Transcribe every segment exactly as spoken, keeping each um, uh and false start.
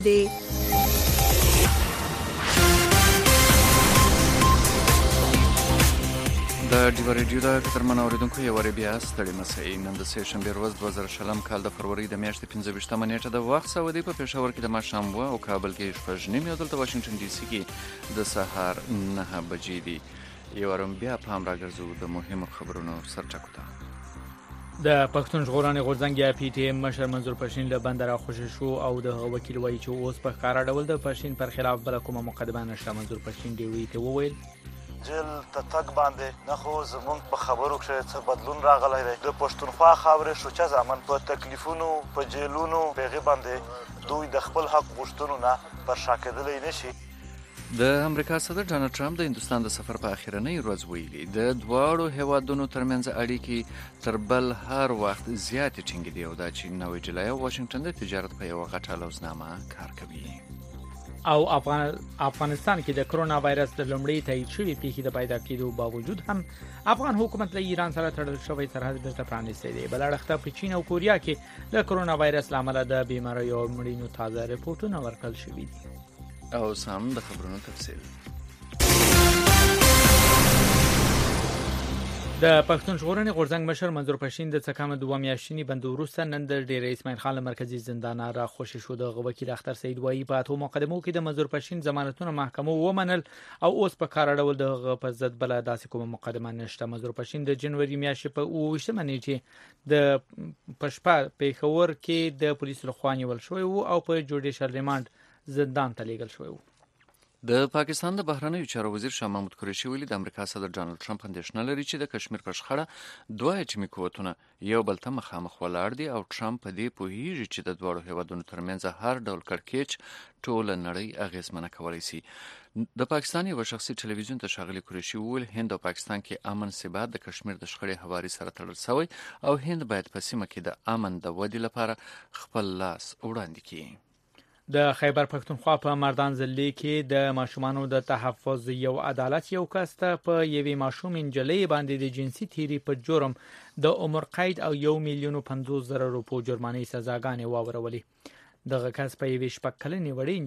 دی د ډیو ریډیو د کترمن اوریدونکو یو ری بیا ستړي مسئ نن د سه شنبه ورځ دوه زره شلم کال د فروری د میاشتې پنځه ویشتمه نیټه د وخت سعودي په پېښور کې د ماښام و او کابل کې شپږ نیمې او دلته واشنگټن ډي سي کې د سهار نه بجې دي. یو ورم بیا پام راګرځو د مهمو خبرونو سرټکو ته. د پښتون ژغورنې غورځنګ یا پی ټی ایم مشر منظور پښتین له بندر خوشی شو او د وکیل وایي چې اوس په ښکارا ډول د پښتین پر خلاف بل کومه مقدمه نشته. منظور پښتین دی وی ته وویل جیل ته تک باندې نه خو زمونږ په خبرو کې څه بدلون راغلی دی. د پښتونخوا خاورې شوچه ځامن په تکلیفونو په جیلونو پیغې باندې دوی د خپل حق غوښتنو نه پر شا کېدلی نشي. د امریکا صدر ډانلډ ټرمپ د هندستان د سفر په اخیرنۍ ورځ ویلي د دواړو هیوادونو ترمنځ اړیکې تر بل هر وخت زیاتې ټینګې دي او دا چې نوې جلای او واشنگټن د تجارت په یوه غټه لوزنامه کار کوي. او افغان افغانستان کې د کرونا وایرس د لومړۍ تایید شوې پیښې د پیدا کېدو باوجود هم افغان حکومت له ایران سره تړل شوی سرحد بیرته پرانیستی دی. بل اړخ په چین او کوریا کې د کرونا وایرس لامل د بیماریو او مړینو تازه رپورټونه ورکړل شوي دي. او سم د خبرونو تفصیل. د پښتون ژغورنې غورځنګ مشر منظور پښتین د څه کم دوه میاشتنی بند وروسته نن د ډیر اسماعیل خان مرکزی زندان را خوشی شو. د وکیل اختر سید وایي په اتو مقدمو کې د منظور پښتین ضمانتونه محکمه ومنل او اوس په کار اړول د په ضد بل داسې کومه مقدمه نشته. منظور پښتین د جنوري میاشتې په اووه نیټه د پښپا پیښور کې د پولیسو لخوا نیول شوی او په جوډیشل ریماند زندان ته لیږل شوی و. د پاکستان د بهرنیو چارو وزیر شاه محمود قریشي ویلي د امریکا صدر ډانلډ ټرمپ اندېښنه لري چې د کشمیر په شخړه دوه اټومي قوتونه یو بل ته مخامخ ولاړ دي او ټرمپ په دې پوهیږي چې د دواړو هیوادونو ترمنځ هر ډول کړکېچ ټوله نړۍ اغېزمنه کولی شي. د پاکستان یو شخصي ټلویزیون ته ښاغلي قریشي وویل هند او پاکستان کې امن ثبات د کشمیر د شخړې هواري سره تړل شوی او هند باید په سیمه کې د امن د ودې لپاره خپل لاس وړاندې کړي. د خیبر پښتونخوا په مردان ضلع کې د ماشومانو د تحفظ یو عدالت یو کس ته په یوې ماشوم انجلۍ باندې د جنسي تیری په جرم د عمر قید او یو میلیون و پنځوس زره روپو جرمانې سزاګانې واورولې. دغه کس په یوې شپږ کلنې وړې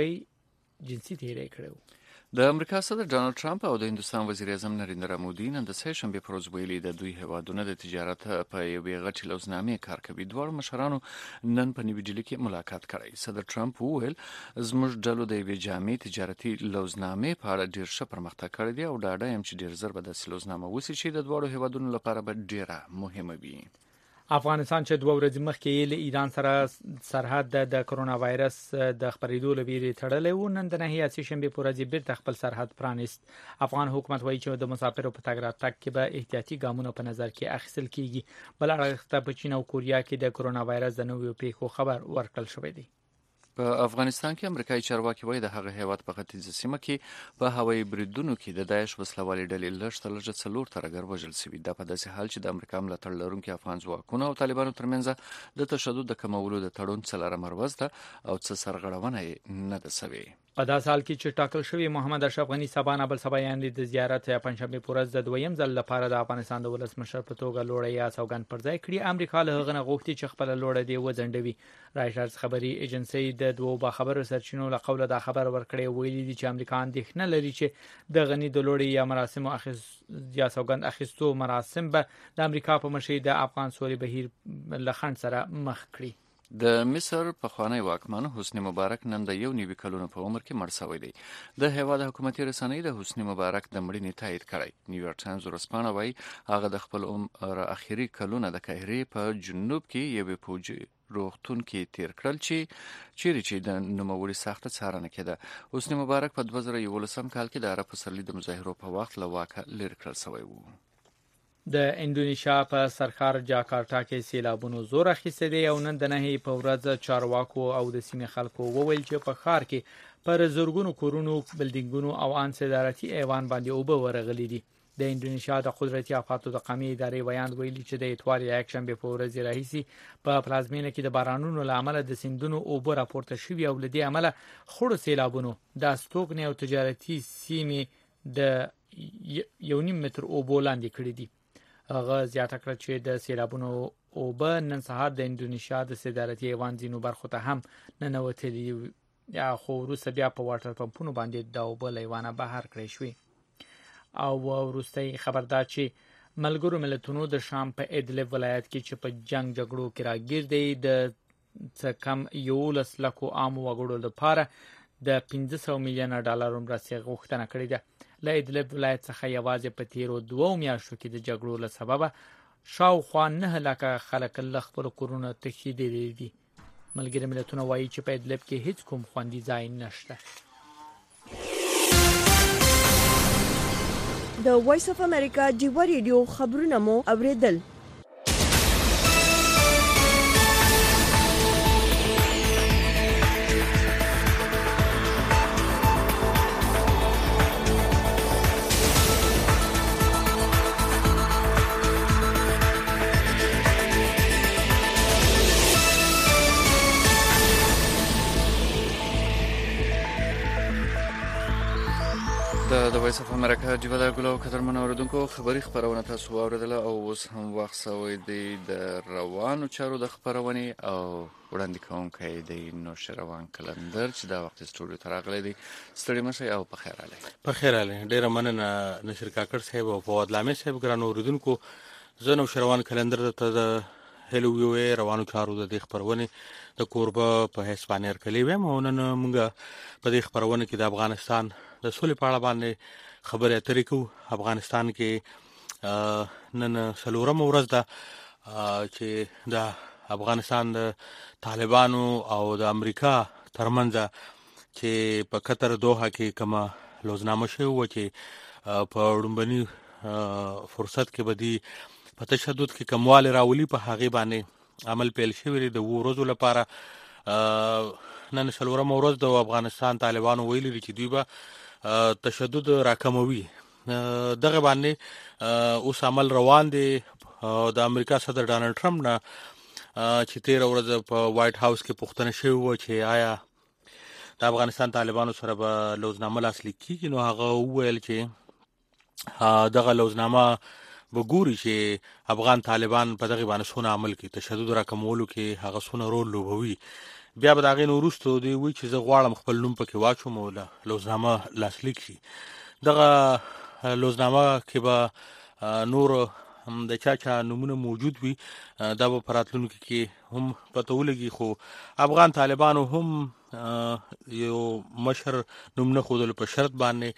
نجلۍ جنسي تیری کړی. د امریکا صدر ډانلډ ټرمپ او د هندستان وزیر اعظم نریندرا مودي نن د سه شنبه پر ورځ ویلي د دوی هیوادونو د تجارت په یوې غټې لوزنامې کار کوي. دواړو مشرانو نن په نیوي ډیلي کې ملاقات کړی. صدر ټرمپ وویل زموږ ډلو د یوې جامع تجارتي لوزنامې په اړه ډیر ښه پرمختګ کړی دی او ډاډه یم چې ډیر زر به داسې لوزنامه وسی چې د دواړو هیوادونو لپاره به ډیره مهمه وي. افغانستان چې دوه ورځې مخکې له ایران سره سرحد د کرونا وایرس د خپرېدو لپاره تړلی و، نن د نهي سه شنبه په ورځ بیرته خپل سرحد پرانیست. افغان حکومت وایي چې د مسافرو په تګ راتګ کې به احتیاطي ګامونه په نظر کې اخیستل کیږي. بل اړخ په چین او کوریا کې د کرونا وایرس د نویو پیښو خبر ورکړل شوی دی. په افغانستان کې امریکایي چارواکي وایي د هغه هیواد په ختیځه سیمه کې په هوایي بریدونو کې د داعش وسلوالې ډلې لږ تر لږه څلور ترهګر وژل شوي. دا په داسې حال چې د امریکا ملاتړ لرونکي افغان ځواکونه او طالبانو ترمنځ د تشدد د کمولو د تړون څلورمه ورځ ده او څه سرغړونه یې نه ده شوې. په داسې حال کې چې ټاکل شوی محمد اشرف غنی سبا نه بل سبا یاندې د زیارت یا پنځشنبه په ورځ د دویم ځل لپاره د افغانستان د ولسمشر په توګه لوړه یا سوګند پر ځای کړي. امریکا له هغه نه غوښتي چې خپل لوړه دی وځنډوي. رایټرز خبري ایجنسی د دوه باخبر سرچینو له قوله دا خبر ورکړی ویلي دي چې امریکا اندېښنه لري چې د غنی د لوړې یا مراسم اخیس یا سوګند اخیستو مراسم به د امریکا په مشرۍ د افغان سولې بهیر لخند سره مخ کړي. د مصر پخوانی واکمن حسنی مبارک نن د یو نیوي کلونو په عمر کې مړ شوی دی. د هیواد حکومتي رسنۍ د حسنی مبارک د مړینې تایید کړی. نیویارک ټایمز ورسپانه وایي هغه د خپل عمر اخیری کلونه د قاهرې په جنوب کې یوې پوجي روغتون کې تیر کړل چې چیرې چې د نوموړي سخته څارنه کېده. حسنی مبارک په دوه زره یولسم کال کې د عرب پسرلي د مظاهرو په وخت له واکه لرې کړل شوی و. د اندونیشیا په سرکار جاکارتا کې سیلابونو زور اخیستی دی او نن د نهي په ورځ چارواکو او د سیمې خلکو وویل چې په ښار کې پر زرګونو کورونو، بلډینګونو او ان صدارتي ایوان باندې اوبه ورغلي دي. د اندونیشیا د قدرتي آفاتو د قومي ادارې ویاند ویلي چې د اتوار یا یکشنبه په ورځ راهیسي په پلازمینه کې د بارانونو له امله د سیندونو اوبه راپورته شوي او له دې امله خړو سیلابونو د استوګنې او تجارتي سیمې د یو نیم متر اوبو لاندې کړي دي. هغه زیاته کړه چې د سیلابونو اوبه نن سهار د اندونیشیا د صدارتي ایوان ځینو برخو ته هم ننوتلي یا خو وروسته بیا په واټر پمپونو باندې د اوبه له ایوانه بهر کړی شوې. او وروستۍ خبر دا چې ملګرو ملتونو د شام په ادلب ولایت کې چې په جنگ جګړو کې راګیر دی د څه کم یولس لکو عامو وګړو لپاره د پنځه سوه میلیونه ډالرو مرستې غوښتنه کړې ده. له ادلب ولایت څخه یوازې په تیرو دوو میاشتو کې د جګړو له سببه شاوخوا نه لکه خلک له خپلو کورونو تښتېدلي دي. ملګري ملتونه وایي چې په ادلب کې هیڅ کوم خوندي ځای نشته. د وایس اف امریکا جیوا ریډیو خبرونه مو اوریدل. د وایس اف امریکا جیوا د ګلو قدرمن اوریدونکو خبری خبرونه تاسو واوریدله او اوس هم وخت سوی دی د روانو چارو د خبرونې او وړاندې کوونکی دی نوش روان کلندر چې دا وخت سټوډیو ته راغلی دی. ستړي مشئ او په خیر راغلی. په خیر راغلی. ډیره مننه نشر کاکړ صاحب او فواد لامي صاحب ګران اوریدونکو. زه نوش روان کلندر ته د هلو وی روانو چارو د خبرونې د کوربه په هسپانیا کلی ویم او نن موږ په دې خبرونه کې د افغانستان د سولې په اړه باندې خبرې اترې کوو. افغانستان کې نن څلورمه ورځ ده چې د افغانستان د طالبانو او د امریکا ترمنځ چې په قطر دوحه کې کومه لوزنامه شوې وه چې په وړومبني فرصت کې به دي په تشدد کې کموالی راولي په هغې باندې عمل پیل شوی دی د اوو ورځو لپاره. نن څلورمه ورځ د افغانستان طالبانو ویلي دي چې دوی به تشدد راکموي. دغه باندې اوس عمل روان دی. د امریکا صدر ډانلډ ټرمپ نه چې تیره ورځ په وایټ هاوس کې پوښتنه شوې وه چې آیا د افغانستان طالبانو سره به لوزنامه لاسلیک کېږي، نو هغه وویل چې دغه لوزنامه به ګوري چې افغان طالبان په دغه باندې څونه عمل کوي، تشدد راکمولو کې هغه څونه رول لوبوي. بیا به د هغې نه وروسته دوی وایي چې زه غواړم خپل نوم پکې واچوم او لوزنامه لاسلیک شي. دغه لوزنامه کې به نور د چا چا نومونه موجود وي، دا به په راتلونکي کې هم پته ولګي. خو افغان طالبانو هم یو مشر نوم نه ښودلو په شرط باندې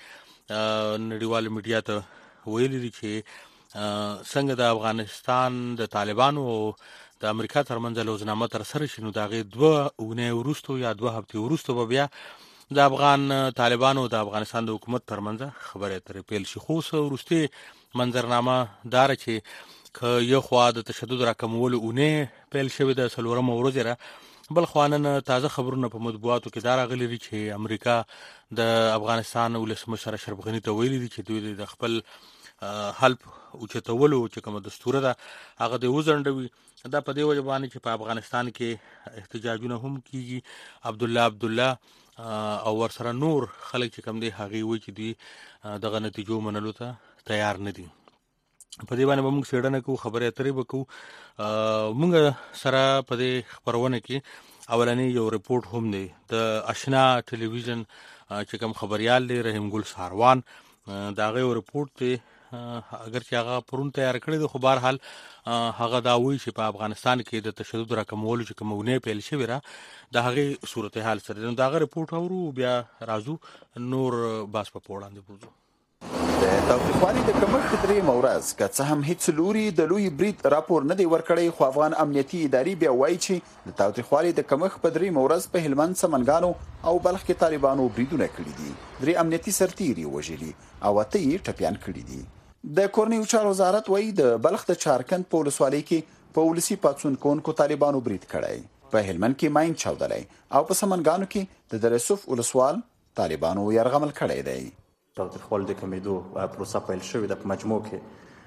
نړیواله میډیا ته ویلي دي چې څنګه د افغانستان د طالبانو او د امریکا ترمنځ لوزنامه تر سره شي، نو د هغې دوه اونۍ وروسته یا دوه هفتې وروسته به بیا د افغان طالبانو او د افغانستان د حکومت ترمنځ خبرې اترې پیل شي. خو اوس وروستۍ منظرنامه دا ده چې که یو خوا د تشدد راکمولو اونۍ پیل شوې ده څلورمه ورځ یې، بل خوا نن تازه خبرونه په مطبوعاتو کې دا راغلي دي چې امریکا د افغانستان ولسمشر اشرف غني ته ویلي دي چې دوی د خپل حلف اوچتولو چې کومه دستوره ده هغه دې وځنډوي. دا په دې وجه باندې چې په افغانستان کې احتجاجونه هم کیږي. عبدالله عبدالله او ورسره نور خلک چې کوم دي هغې وایي چې دوی دغه نتیجو منلو ته تیار نه دي. په دې باندې به موږ څېړنه کوو، خبرې اترې به کوو. موږ سره په دې خپرونه کې اولنی یو رپورټ هم دی د اشنا ټلویزیون چې کوم خبریال دی رحیم ګل ساروان، د هغه یو رپورټ دی. اگر چې هغه پرون تیار کړی دی، خو بهرحال هغه دا وایي چې په افغانستان کې د تشدد راکمولو چې کومه اونۍ پیل شوې ده د هغې صورتحال سره. نو د هغه رپورټ اورو، بیا راځو نور باس په وړاندې بوځو. د تاوتریخوالي د کمښت درېیمه ورځ که څه هم هیڅ لوري د لوی برید راپور نه دی ورکړی، خو افغان امنیتي ادارې بیا وایي چې د تاوتریخوالي د کمښت په درېیمه ورځ په هلمند، سمنګانو او بلخ کې طالبانو بریدونه کړي دي. درې امنیتي سرتیري وژلي او اته یې ټپیان کړي دي. د کورنیو چارو وزارت وایي د بلخ د چارکند په ولسوالۍ کې په ولسي پاڅون کوونکو طالبانو برید کړی، په هلمند کې ماین چاودلی او په سمنګانو کې د درسوف ولسوال طالبانو یرغمل کړی دی. تاوتریخوالي د کمېدو پروسه پیل شوې ده. په مجموع کې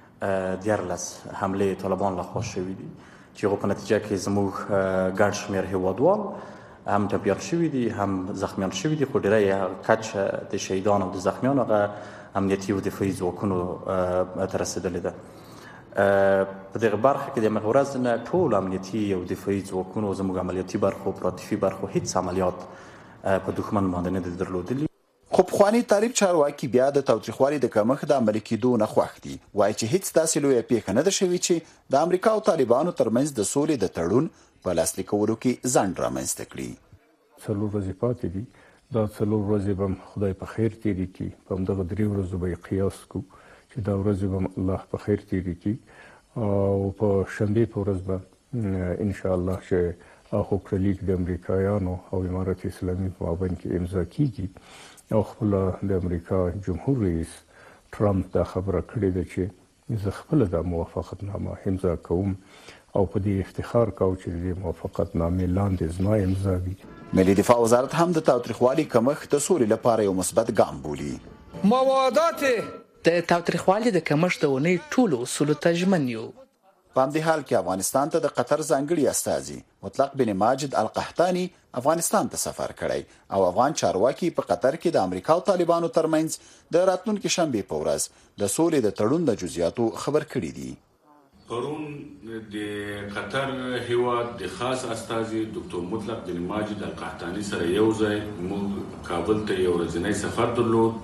دیارلس حملې طالبان لخوا شوي دي چې هغو په نتیجه کې زموږ ګڼ شمېر هېوادوال هم ټپیان شوي دي هم زخمیان شوي دي، خو ډېری کچ د شهیدانو او د زخمیانو هغه امنیتي او دفاعي ځواکونو ته رسېدلې ده. په دغه برخه کې د همغه ورځ نه ټول امنیتي او دفاعي ځواکونو زموږ عملیاتي برخو پراتفي برخو هیڅ عملیات په دښمن باندې نه دي درلودلي. خو پخوانی طالب چارواکي بیا د تاوتریخوالي د کمښت د عملي کېدو نه خوښ دي. وایي چې هیڅ داسې لویه پیښه نه ده شوې چې د امریکا او طالبانو ترمنځ د سولې د تړون په لاسلیک کولو کې ځنډ رامنځته کړي. څلور ورځې پاتې دي، دا څلور ورځې به خدای په خیر تېرې کړي. په همدغه درې ورځو به یې قیاس کړو چې دا ورځې به الله په خیر تېرې کړي او په شنبې په ورځ به انشاءالله چې هغه کړلیک د امریکایانو او امارت اسلامي په مابین کې امضا کیږي او خپل د امریکا جمهور رئیس ټرمپ دا خبره کړې ده چې زه خپل د موافقتنامه امضا کوم او په دې افتخار کوم چې د موافقتنامې لاندې زما امضا وي. ملي دفاع وزارت هم د تاوتریخوالي کمښت د سولې لپاره یو مثبت ګام بولي. موادات د تاوتریخوالي د کمښت د ونې ټولو اصولو ته ژمن یو. په همدې حال کې افغانستان ته د قطر ځانګړي استازي مطلق بن ماجد القحطاني افغانستان ته سفر کړی او افغان چارواکي په قطر کې د امریکا او طالبانو ترمنځ د راتلونکي شنبې په ورځ د سولې د تړون د جزئیاتو خبر کړي دي. پرون د قطر هیواد د خاص استازي ډاکټر مطلق بن ماجد القحطاني سره یو ځای موږ کابل ته یو ورځنی سفر درلود.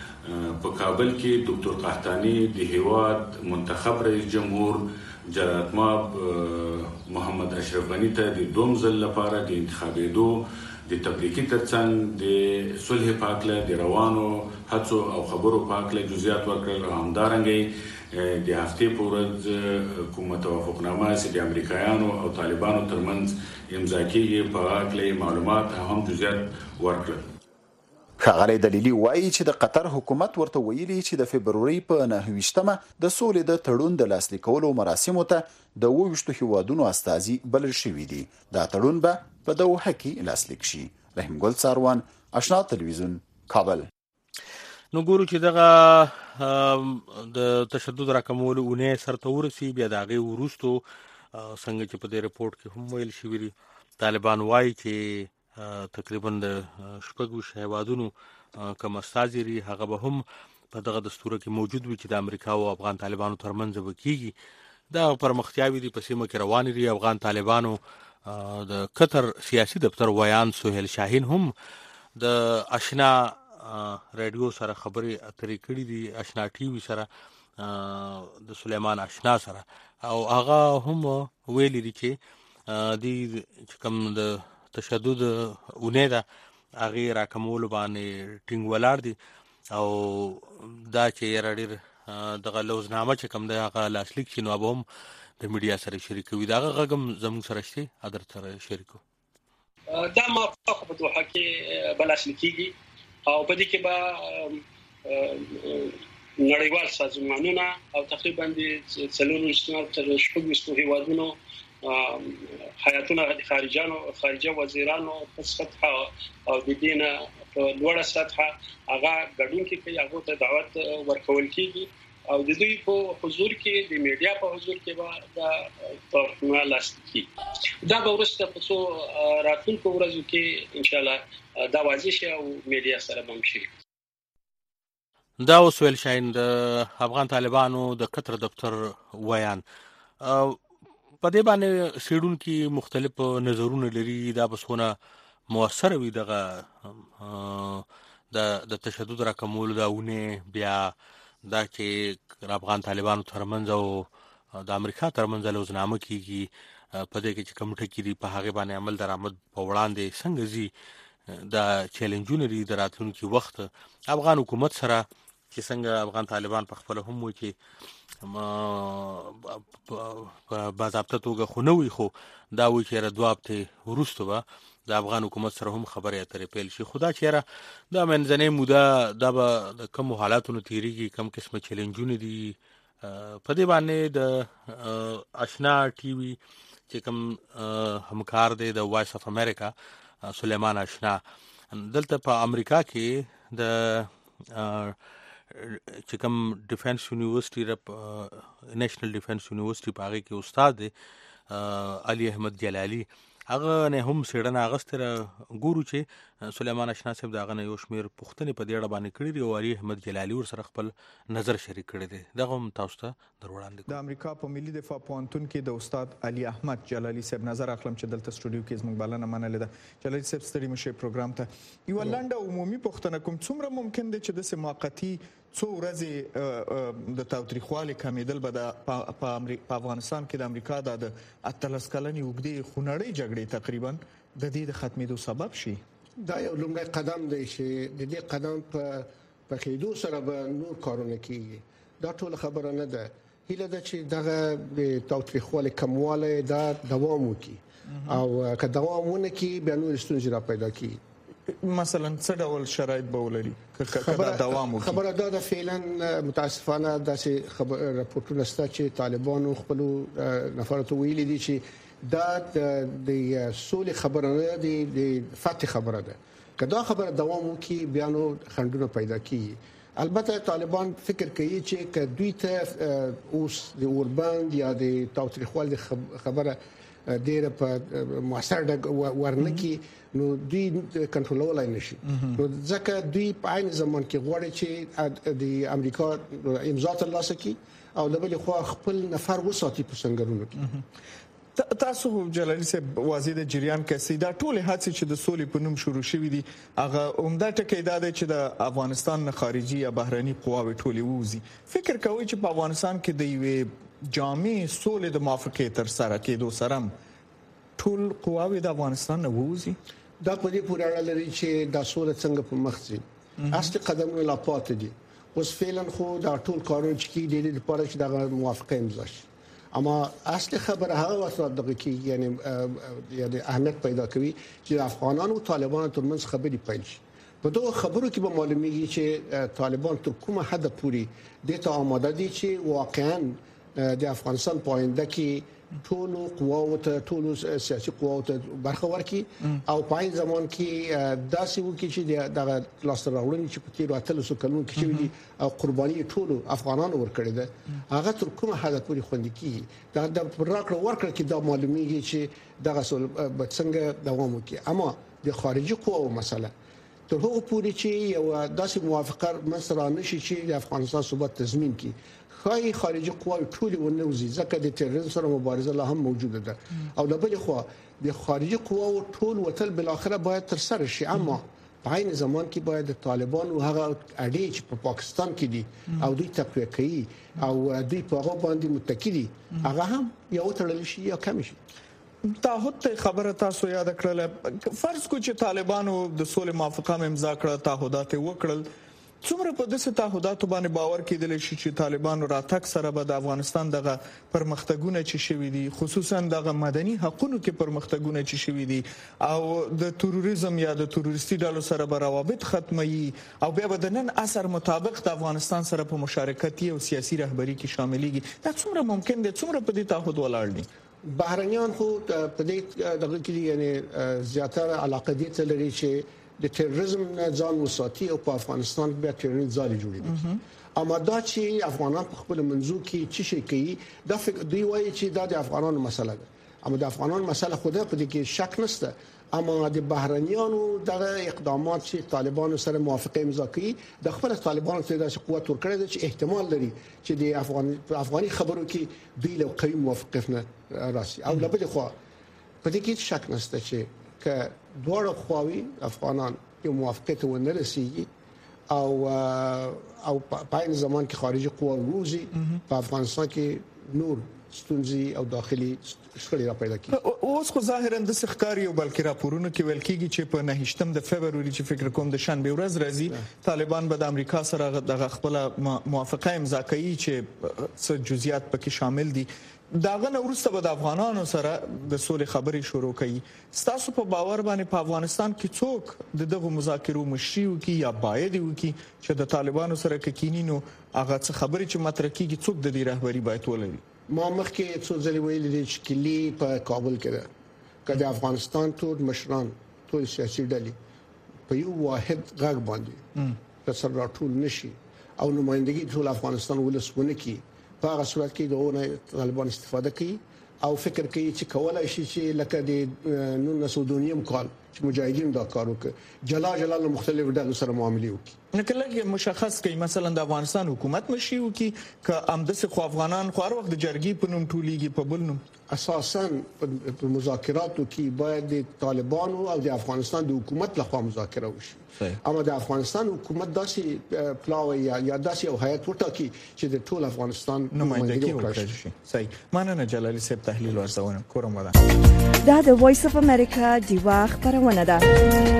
په کابل کې ډاکټر قحطاني د هیواد منتخب رئیس جمهور جلالتمآب محمد اشرف غني ته د دوم ځل لپاره د انتخابېدو د تبریکي ترڅنګ د صلح په هکله د روانو هڅو او خبرو په هکله جزئیات ورکړل او همدارنګه د هفتې په ورځ کومه توافقنامه چې د امریکایانو او طالبانو ترمنځ امضا کېږي په هکله معلومات هم جزئیات ورکړل. ښاغلی دلیلي وایي چې د قطر حکومت ورته ویلي چې د فبرورۍ په نهه ویشتمه د سولې د تړون د لاسلیک کولو مراسمو ته د اووه ویشتو هیوادونو استازي بلل شوي دي. دا تړون به په دوحه کې لاسلیک شي. رحیم ګل څاروان، آشنا تلویزیون، کابل. نو ګورو چې دغه د تشدد راکمولو اونۍ سرته ورسي، بیا د هغې وروستو څنګه چې په دې رپورټ کې هم ویل شوي دي، طالبان وایي چې تقریبا د شپږ ویشت هیوادونو کوم استازي لري هغه به هم په دغه دستور کې موجود وي چې د امریکا او افغان طالبانو ترمنځ به کېږي. دا پرمختیاوې دي په سیمه کې روانې دي. افغان طالبانو د قطر سیاسي دفتر ویان سهیل شاهین هم د آشنا رادیو سره خبرې اترې کړې دي، آشنا ټي وي سره د سلیمان آشنا سره، او هغه هم ویلي دي چې د کوم د تشدد اونۍ ده هغې راکمولو باندې ټینګ ولاړ دي او دا چې یاره ډېر دغه لوزنامه چې کوم دی هغه لاسلیک شي نو به هم د میډیا سره شریکوي. د هغه غږ هم زموږ سره شته، ادر سره شریکو. دا موافقه په دوحه کې به لاسلیک کېږي او په دې کې به نړیوال سازمانونه او تقریبا د څلور ویشت تر شپږ ویشت هیوادونو حیاتونه د خارجانو خارجه وزیرانو په سطح او د دینه په لوړه سطح هغه ګډون کې کوي، هغه ته دعوت ورکول کېږي او د دوی په حضور کې د میډیا په حضور کې به دا توافقونه لاسلیک کېږي. دا به وروسته په څو راتلونکو ورځو کې ان شاء الله دا واضح شي او میډیا سره به هم شي. دا وسویل شاین د افغان طالبانو د قطر دفتر ویان. په دې باندې څېړونکي مختلف نظرونه لري. دا به څونه مؤثره وي دغه د تشدد راکمولو دا اونۍ، بیا دا چې افغان طالبانو ترمنځ او د امریکا ترمنځ لوزنامه کېږي، په دې کې چې کوم ټکي دي په هغې باندې عمل درآمد په وړاندې څنګه ځي، دا چیلنجونه دي د راتلونکي وخت افغان حکومت سره چې څنګه افغان طالبان په خپله هم وایي چې په باضابطه توګه خو نه وي، خو دا وایي چې یاره دوه هفتې وروسته به د افغان حکومت سره هم خبرې اترې پیل شي. خو دا چې یاره دا منځنۍ موده دا به د کومو حالاتونو تېرېږي، کوم قسمه چیلنجونه دي، په دې باندې د آشنا ټي وي چې کوم همکار دی د وایس اف امریکا سلیمان آشنا، دلته په امریکا کې د چې کوم ډیفنس یونیورسټي نیشنل ډیفنس یونیورسټي په هغې کې استاد دی علي احمد جلالي، هغه نه هم سیړنه اغستره ګورو چې سليمان اشنا صاحب داغه نه یو شمیر پښتنې په دې اړه باندې کړی دی او علي احمد جلالي ور سره خپل نظر شریک کړی دی دغه هم تاسو ته دروړاندې د امریکا په ملي دفاع پوهنتون کې د استاد علي احمد جلالي صاحب نظر اخلم چې دلته سټوډیو کې زموږ بلنه منلې ده. جلالي صاحب ستړي مشه پروګرام ته یو لنډه عمومي پوښتنه کوم څومره ممکن دی چې د سماقتي څو ورځې د تاوتریخوالي کمیدل به په افغانستان کې د امریکا د اتلس کلنې اوږدې خونړۍ جګړې تقریبا د دې د ختمېدو سبب شي؟ دا یو لومړی قدم دی چې د دې قدم په په کېدو سره به نور کارونه کیږي. دا ټول خبره نه ده. هیله ده چې دغه د تاوتریخوالي کموالی دا دوام وکړي او که دوام ونه کړي بیا نور ستونزې را پیدا کیږي. مثلا څه ډول شرایط به ولري که دوام وکړي؟ خبره دا ده فعلا متاسفانه داسې راپورټونه شته چې طالبانو خپلو نفراتو ویلي دي چې دا د سولې خبره نه دی د فتح خبره ده. که دا خبره دوام وکړي بیا نو خنډونه پیدا کیږي. البته طالبان فکر کوي چې که دوی ته اوس د اوربند یا د تاوتریخوالي خبره ډیره په موثر ډول ورنکي نو دوی کنټرولولای نشي. نو ځکه دوی په عین زمان کې غواړي چې د امریکا امضا ترلاسه کړي او د بل خو خپل نفر وساتي په څنګهونو کې. تاسو جلالي صاحب واضح د جریان کې دا ټول هڅې چې د سولې په نوم شروع شوې دي هغه عمده ټکی دا دی چې د افغانستان نه خارجي یا بهرني قواوې ټولې ووزي. فکر کوي چې په افغانستان کې د یوې جامع سولې د موافقې تر سره کېدو سره ټول قواوې د افغانستان نه ووزي؟ دا په دې پورې اړه لري چې دا سوله څنګه په مخ ځي. اصلي قدمونه لا پاتې دي. اوس فعلا خو دا ټول کارونه چې کیږي د لپاره چې دا موافقه امضا شي. اما اصلي خبره هغه وسه دغه کې یعنی یعنی اهمیت پیدا کوي چې افغانانو او طالبانو ترمنځ خبرې پیل شي. په دوه خبرو کې به معلومیږي چې طالبان تر کومه حد پورې د ته آماده دي چې واقعا د افغانستان په آینده کې ټول قواو ته ټول سیاسي قواو ته برخه ورکړي او په این زمان کې داسې وکړي چې د لاس راوړنې چې په تیرو اتلسو کلونو کې شوي دي او قرباني ټول افغانانو ورکړي ده هغه تر کومه حد پورې خوندي کیږي. دا د راکړه ورکړه کې دا معلومیږي چې دغه سول به څنګه دوام وکړي. اما د خارجي قواو مسله تر هغه پورې چې یو داسې موافقه مسره نشي چې د افغانستان ثبات تضمین کړي. خای خارجي قواوې ټول ونوزي ځکه د تروریزم سره مبارزه لا هم موجوده ده او د بل خو د خارجي قواو ټول وتل بل اخره باید تر سره شي. اما په عین زمان کې باید د طالبانو هغه اړې چې په پاکستان کې دي او دوی تقویه کوي او دوی په هغه باندې متکی دي هغه هم یو تړل شي یا کم شي. تعهد ته خبره تاسو یاد کړل. فرض کو چې طالبانو د سولې موافقه امضا کړه تعهدات وکړل څومره په داسې تعهداتو باندې باور کېدل شي چې طالبانو راتګ سره به د افغانستان دغه پرمختګونه چې شوي دي خصوصا دغه مدني حقوقو کې پرمختګونه چې شوي دي او د تروریزم یا د تروریستي ډلو سره به روابط ختمي او بیا به د نن عصر مطابق د افغانستان سره په مشارکتي او سیاسي رهبری کې شاملېږي. دا څومره ممکن دي څومره په دې تعهد ولاړ دي؟ بهرنیان خو په دې دغه کې یعنی زیاتره علاقه دي ته لري چې د تروریزم نه ځان وساتي او په افغانستان کې بیا تروریزم ځالي جوړیږي. اما دا چې افغانان په خپل منځو کې څه شي کوي دا فکر دی وایي چې دا د افغانانو مسله ده. اما د افغانانو مسله خو ده په دې کې شک نشته. اما د بهرنیانو دغه اقدامات چې طالبانو سره موافقه امضا کړي د خپل طالبانو ته داسې قوت ورکړي چې احتمال لري چې د افغان افغاني خبرو کې دوی له قوي موافقه نه راسي. او له بل خوا په دې کې شک نشته چې که دوه خواوي افغانان یو موافقت ونه رسیږي او او په این زمان کې خارجي قوا روزي په افغانستان کې نور ستونزې او داخلي شخړې را پیدا کیږي. اوس خو ظاهرا د سخکاري او بلکې راپورونو کې ویل کیږي چې په نهشتم د فبروري چې فکر کوم د شنبه ورځ راځي طالبان به د امریکا سره د خپل موافقه امضا کوي چې څه جزئیات پکې شامل دي. داغه نورسته به د افغانانو سره د سولې خبرې شروع کړي. ستاسو په باور باندې په افغانستان کې څوک د دغه مذاکرو مشري وکي یا باید وکي چې د طالبانو سره کینینو هغه څه خبرې چې مطرح کیږي څوک د دې رهبری باید ولري؟ ما مخکې څو ځلې ویلي دي چې کلی په کابل کې ده که د افغانستان ټول مشران ټول سیاسي ډلې په یو واحد غږ باندې تر سره راټول نشي او نمائندګي ټول افغانستان ولسونه کې په هغه صورت کې دغه طالبان استفاده کوي او فکر کوي چې کولای شي چې لکه د نولس سوه کال چې مجاهدین دا کار وکړي جلا جلا له مختلف ډلو سره معاملې وکړي. نو کله مشخص کوي مثلا د افغانستان حکومت مشي وکي ک امدسه خو افغانان خو هر وخت د جرګي په نوم ټولېږي په بل نوم. اساسا په مذاکراتو کې باید د طالبانو او د افغانستان د حکومت لخوا مذاکره وشي. اما د افغانستان حکومت داسې پلاوی یا داسې یو هیئت وټاکي چې د ټول افغانستان نمائندګي وکړي شي. صحیح. مننه جلالي صاحب تحلیل ورسونه کوم ودا. دا د وایس اف امریکا دی واخ خبرونه ده.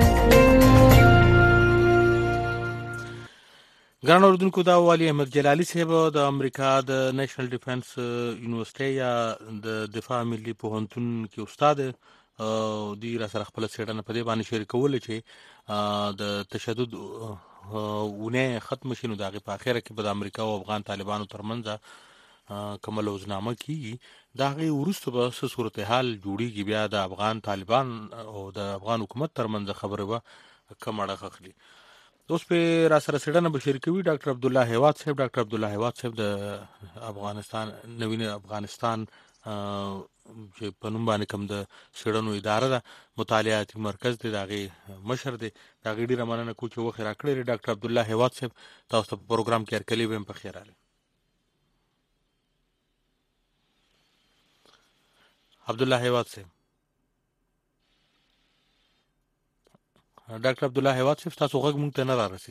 ګران اوردونکو دا والی احمد جلالی صاحب د امریکا د نېشنل ډیفنس یونیورسيټي یا د دفاع ملي پوهنتون کې استاد او دی را سره خپل سیډنه په دې باندې شریکول چې د تشدد ونه ختم شي. نو دغه په اخره کې د امریکا او افغان طالبانو ترمنځ کوم لوزنامه کیږي دغه ورسته به صورتحال جوړیږي. بیا د افغان طالبان او د افغان حکومت ترمنځ خبره به کمړه خخلي. اوس په را سره سیډنه به شریکوي ډاکټر عبد الله هیواد صاحب. ډاکټر عبد الله هیواد صاحب د افغانستان نوین افغانستان چې په نوم باندې کوم د سیډنو اداره ده مطالعاتي مرکز دی دغه مشر دی. دغه ډیره مننه کوم چې وخت راکړی. ډاکټر عبد الله هیواد صاحب تاسو ته پروګرام کې هرکلی ویم په خیر علي. عبد الله هیواد صاحب ډاکټر عبد الله هیواد صاحب تاسو غږ مونږ ته نه رارسي.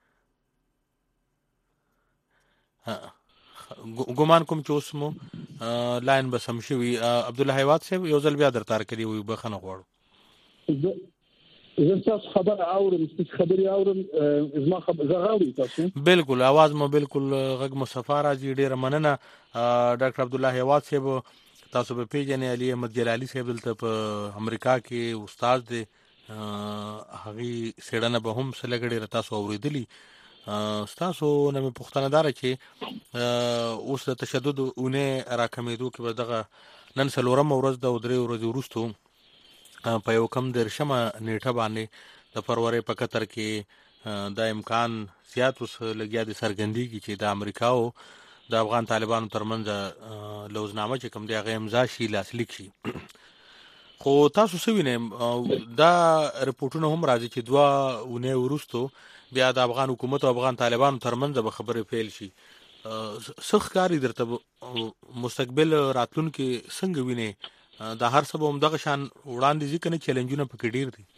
ګومان کوم چې اوس مو لاین به سم شوي. عبد الله هیواد صاحب یو ځل بیا درته راکړي وي بخښنه غواړو. زه تاسو خبر اورم ستاسو خبري اورم زما خبر غواړم تاسو بالکل आवाज مو بالکل غږ مصطفی راځي. ډیره مننه ډاکټر عبد الله هیواد صاحب. تاسو په پیژنې علي احمد جلالی صاحب دلته په امریکا کې استاد دی. هغه سیډنه به هم سلګړي تاسو اوریدلی. تاسو نه مې پوښتنه دار چې اوس د تشدد اونه راکمېدو کې به دغه نن څلورم ورځ د درې ورځې وروسته په یو کم درشمه نیټه باندې د فروری په قطر کې د امکان زیات اوس لګیا د سرګندګي چې د امریکا او د افغان طالبانو ترمنځ لوزنامه چې کوم دی هغه امضا شي لاسلیک شي. خو تاسو سوینه دا رپورټونه هم راځي چې دوا ونه ورستو بیا د افغان حکومت او افغان طالبانو ترمنځ به خبرې پیل شي. سخ کاری درته مستقبل راتلونکي څنګه ویني دا هر څه هم دغه شان وړاندې ځکه نه چیلنجونه پکې ډیر دي.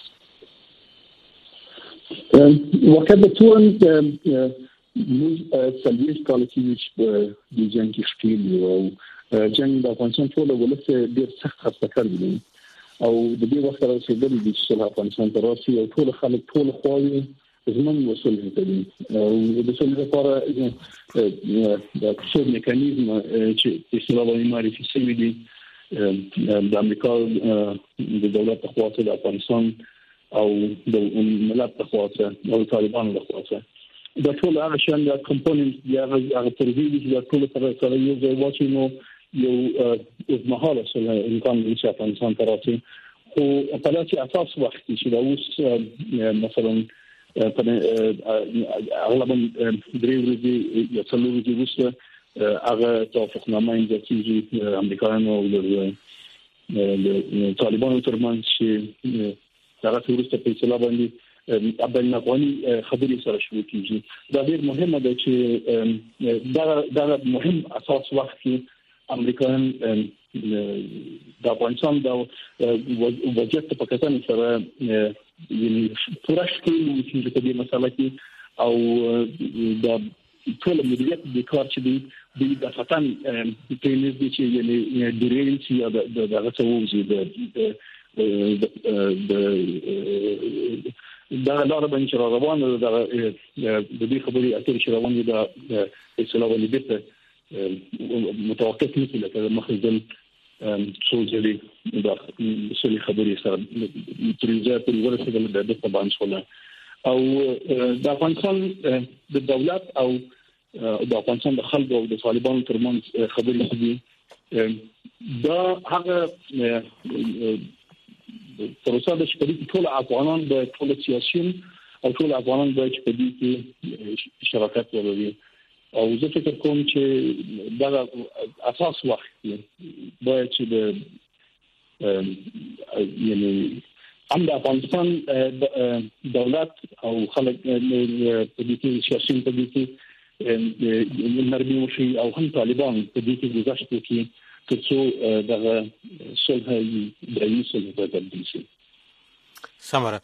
وکړه تون موږ سلويش کالتیش د جنگ کې شکیل او جنگ د افغانستان ټول ولته ډیر سخت خسته کړی او د دې وخت راځي د چې افغانستان ته راسي او ټول خلک ټول خوایي زمون وصول دي او د څه لپاره د څو میکانیزم چې استرالي معرفي شوی دي د امریکا د دولت خواته د افغانستان او د ملت خواته او طالبان له خواته دا ټول هغه شان د کمپوننټ یا هغه ترځي چې د ټول سره سره یو ځای واچي نو یو د مهاله سره امکان لري چې افغانستان ته راسي. خو په داسې اساس وخت چې دا اوس مثلا په اغلب درې ورځې یا څلور ورځې وروسته هغه توافقنامه امضا کیږي امریکایانو او د طالبانو ترمنځ چې هغه وروسته په اصطلاح باندې ابل افغاني خبرې سره شروع کیږي. دا ډېر مهمه ده چې دا دا مهم اساس وخت کې امریکایان د افغانستان د وضعیت په کتن سره یعنی پرش کې چې په دې مسله کې او د ټول مدیریت د کار چې دی د فتن په نس دي چې یعنی ډیرین چې د دغه څه د د دا لاره باندې روان د دې خبرې اترې چې روان دي د اصلاح ولې متوقف نشي لکه مخزن څوځلي د سولې خبرې سره تریزه په ورسېدل د دې په باندې شول او د افغانستان د دولت او د افغانستان د خلکو او د طالبانو ترمنځ خبرې دي دا هغه پروسه د شپږ ټول افغانان د ټول سیاسيون او ټول افغانان د شپږ کې شراکت ولري او زه فکر کوم چې دا اساس وخت دی باید چې د یعنی هم د افغانستان دولت او خلک په دې کې سیاسي په دې کې نرمي وشي او هم طالبان په دې کې گذاشت وکړي ترڅو دغه صلح دایمي صلح ته تبدیل شي. سمره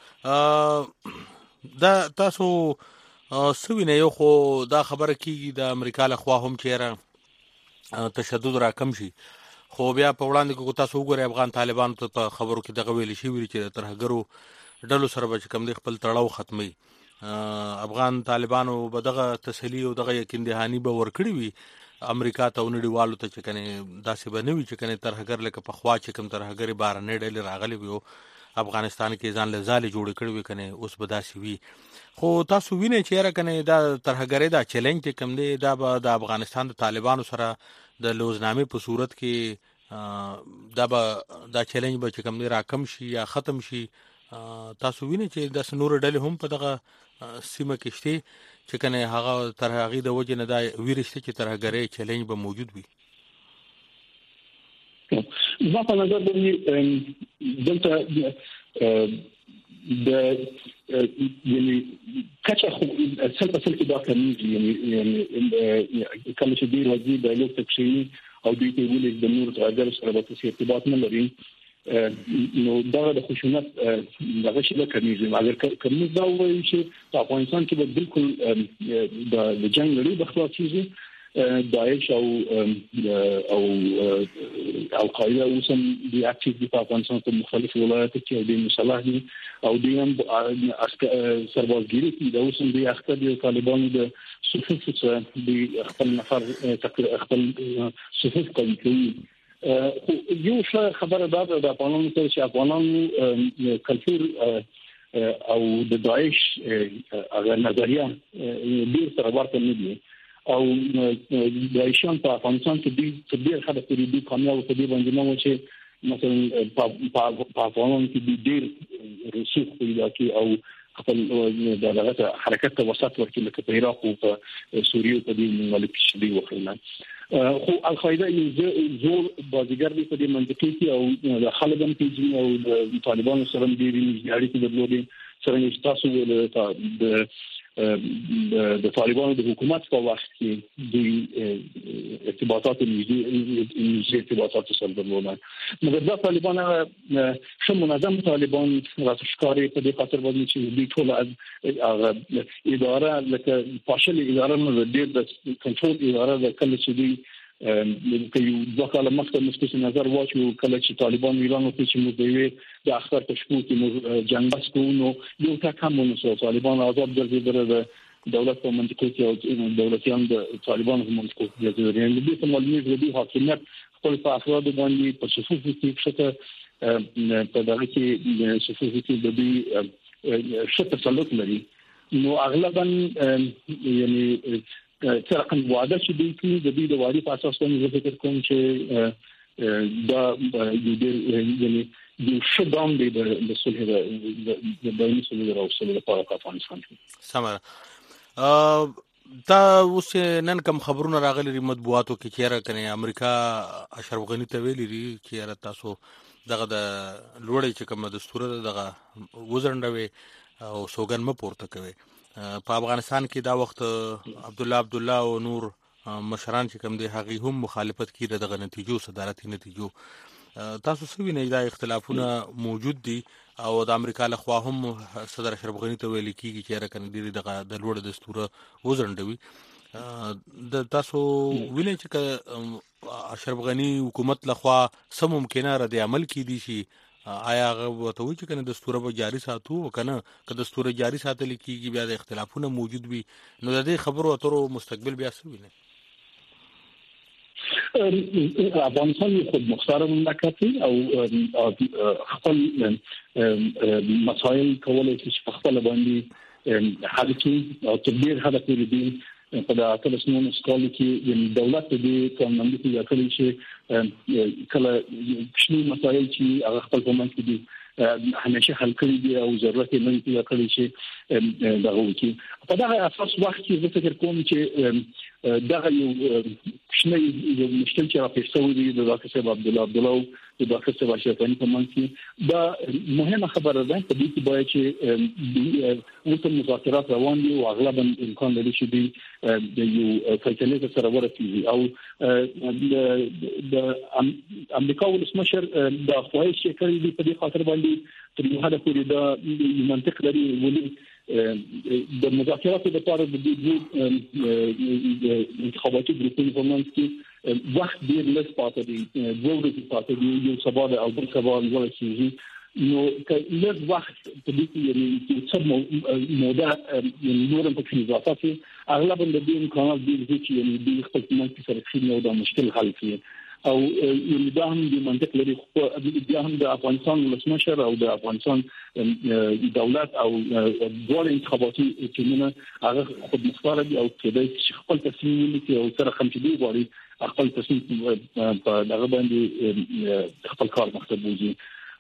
دا تاسو سوینه یو خو دا خبره کیږي د امریکا له خوا هم چیرې تشدد راکم شي خو بیا په وړاندې کې تاسو وګورئ افغان طالبان ته په خبرو کې دغه ویل شي چې ترهګرو ډلو سره به کوم د خپل تړاو ختمي افغان طالبانو به دغه تسلی او دغه یقین دهانی به ورکړي وي امریکا ته ونړیوالو ته چې کنه داسې به نه وي چې کنه ترهګر لکه په خوا چې کوم ترهګر بارنې ډلې راغلي وي افغانستان کې ځان له ځالې جوړ کړي وي کنه اوس به داسې وي خو تاسو وینئ چې را کنه دا ترهګر دا چیلنج کوم دی دا به د افغانستان د طالبانو سره د لوزنامې په صورت کې دا به دا چیلنج به چې کوم دی راکم شي یا ختم شي تاسو وینئ چې د نور ډلې هم په دغه سیمه کې شته چې کنه هغه تر هغه د وجه نه دا ویرشته چې ترهګرې چیلنج به موجود وي. زما په نظر باندې دلته د یعنی کچا خو څل په څل کې دا کمیږي یعنی کله چې ډیر وځي د لوک تکشینی او دوی ته ویل د نور ترهګر سره د ارتباط نه لري نو دا د خشونت دغه شی د کمیږي اگر کمی دا وایي چې په افغانستان کې به بالکل د جنگ لري د خلاصيږي داعش او او او قاعده اوسم دي اکټیو دي په افغانستان په مختلفو ولایاتو کې د مسلح دي او د سربازګری کې د اوسم دي اخته د طالبانو د صفوف څخه د خپل نفر خپل صفوف کوي یو څه خبره ده د افغانانو ته چې افغانانو کلچر او د داعش هغه نظریه ډیر سره ورته نه دي او داعشان په افغانستان کې د ډیر خلک په دې کامیاب په دې باندې نو چې مثلا په افغانستان کې ډیر رسوخ پیدا کی او خپل دغه حرکت ته وسط ورکړي لکه په عراق او په سوریه په دې مملکت کې شدي وخینا خو القاعده یو زور بازیګر دی په دې منطقه کې او د خلګم کې او د طالبانو سره د اړیکې درلودي سره تاسو د د طالبانو د حکومت په وخت کې د ارتباطات نږدې ارتباطات سره درلودل مګر دا طالبان شو منظم طالبان راځکاري په دې خاطر باندې چې دوی ټول هغه اداره لکه پاشل اداره نه د کنټرول اداره د کله چې دوی که یو ځکه له مخکې مستقیم نظر واچو کله چې طالبان ایران او چې موږ د اختر تشکو کې جنگ بس کوو یو تا کوم نو طالبان آزاد ګرځیدل د دولت په منطقه کې او دولتيان د طالبان په منطقه کې ګرځیدل یعنی د معلومات د حاکمیت خپل په افراد باندې په صفوف کې څه په دغه کې صفوف کې د دې څه تسلط لري نو اغلبا یعنی څرګند واده چې دوی کې د دې د واري په اساس باندې فکر کوم چې دا د یعنی د شګام دی د صلح د دایمي صلح راوستلو لپاره په افغانستان کې سمره دا اوس نن کوم خبرونه راغلي مطبوعاتو کې چیرې کنه امریکا اشرف غنی ته ویلي چې تاسو دغه د لوړې چې کوم دستور دغه وزرندوي او سوګن م پورته کوي په افغانستان کې دا وخت عبد الله عبد الله او نور مشران چې کوم دي هغه هم مخالفت کړي دغه نتیجو صدارتي نتیجو تاسو سوي نه دا اختلافونه موجود دي او د امریکا له خوا هم صدر اشرف غنی ته ویل کیږي چې راکنه دي دغه د لوړ دستور وزرندوي د تاسو وینئ چې اشرف غنی حکومت له خوا سم ممکنه رد عمل کې دي شي آیا هغه ته وایي چې کنه دستور به جاری ساتو کنه که دستور جاری ساتل کیږي بیا د اختلافونه موجود وي نو د دې خبرو اترو مستقبل بیا څه ویني افغانستان خود مختار مملکت او خپل مسائل کولای شي په خپل باندې حل کړي او تدبیر هدف لري په د اتلسمون سکول کې د دولت د قانوني یا کلی چې کله شنو مسایل چې هغه خپل په منځ کې دي همیشه حل کړي دي او ضرورت نه دی کلی چې دغه وکی په دا اساس وخت کې زه فکر کوم چې دغه یو شنه یو مشکل چې راپېښ شوی دی د ډاکټر صاحب عبد الله عبد الله د ډاکټر صاحب اشرفاني په منځ کې دا مهمه خبره ده په دې کې باید چې اوس مذاکرات روان دي او اغلب امکان لري چې د یو فیصله سره ورسیږي او د امریکا ولسمشر د خواهش کړی دی په دې خاطر باندې تر یو حد پورې دا منطق لري ولې د مذاکراتو لپاره د دې انتخاباتي ګروپونو په منځ کې وخت ډیر لږ پاتې دی دوه ورځې پاتې دي یو سبا د او بل سبا ورسیږي نو که لږ وخت په دې کې یعنې څه موده یعنې نور په کې اضافه شي اغلب د دې امکانات ډېر دي چې یعنې دوی خپل منځ کې سره کښېني او دا مشکل حل کړي او یعنې دا هم د منطق لري بیا هم د افغانستان ولسمشر او د افغانستان دولت او دواړه انتخاباتي ټیمونه هغه خودمختار دي او کېدای شي خپل تصمیم ونیسي او سره هم چې دوی غواړي خپل تصمیم په دغه باندې خپل کار مخته بوځي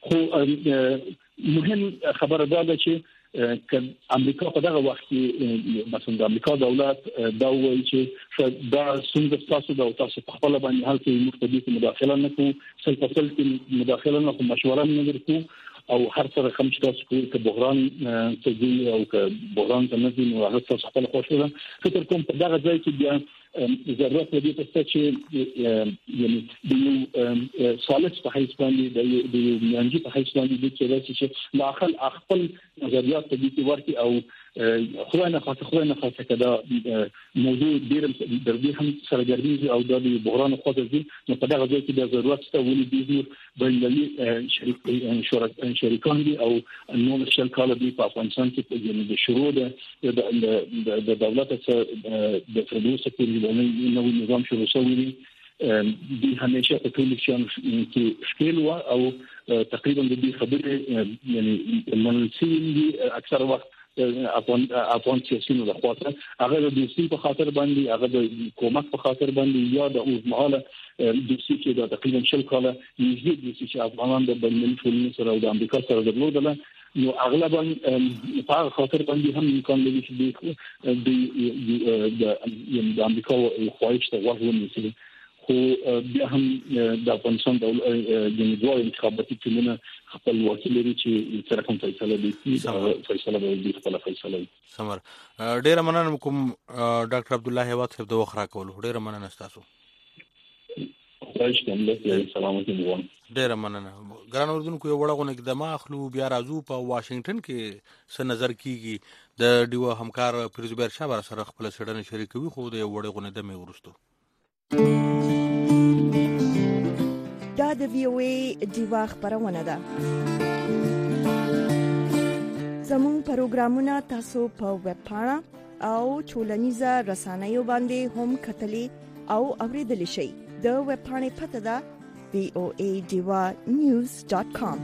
خو مهم خبره دا ده چې که امریکا په دغه وخت کې مثلا د امریکا دولت دا وایي چې دا څنګه تاسو د تاسو په خپل باندې حل کې مختلفه مداخله نه کوو سل په سل کې مداخله نه کوو مشوره نه ورکو او هر څه رقم چې تاسو کوي که بحران ته دی او که بحران ته نه دی نو هغه تاسو خپل خوښه ده فکر کوم په دغه ځای کې بیا ضرورت لري چې یعنی د یو سالس په حیث باندې د یو میانجي په حیث باندې د چې چې داخل خپل نظریات ته دي ورتي او خو نه خاطر خو نه خاطر کدا موضوع ډیر د دې هم سره ګرځي او د بحران خو د دې نو په دغه ځای کې د ضرورت ته ولې د بینالمللي شریک شریکان دي او نو شل کال دی په افغانستان کې یعنی د شروع د د دولت سره د فدراسي کې د نوو نظام شروع شوی دی د همیشه په ټول کې شکل او تقریبا د دې خبرې یعنی منسین دي اکثر وخت افغان افغان سیاسيونو د خاطر هغه د دوستي په خاطر باندې هغه د کومک په خاطر باندې یا د اوسمهاله دوستي چې د تقریبا شل کاله نږدې دوستي چې افغانان د بلمن ټولنې سره او د امریکا سره درلودله نو اغلبا په خاطر باندې هم امکان لري چې د د د امریکا خواهش ته ورغونې خو بیا هم د افغانستان د دوه انتخاباتي ټیمونه خپل وکیل لري چې سره کوم فیصله دي فیصله به دي خپل فیصله سمر ډیر مننه کوم ډاکټر عبد الله هیواد صاحب د وخرا کول ډیر مننه تاسو خواهش کوم له سلامتی مو ډیر مننه ګران اوردونکو یو وړغونه کې د ما اخلو بیا راځو په واشنگټن کې څه نظر کیږي د ډیو همکار پرزبیر شاه سره خپل سړنه شریکوي خو د وړغونه د مې ورستو دا د وی او ای دیوا خبرونه ده زموږ پروګرامونه تاسو په ویب پاڼه او ټولنیزه رسنیو باندې هم کتلی او اوریدلی شئ د ویب پاڼې پته ده وی او ای دیوا نیوز ډاٹ کام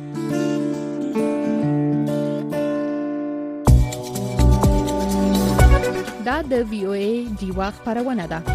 دا د وی او ای دیوا خبرونه ده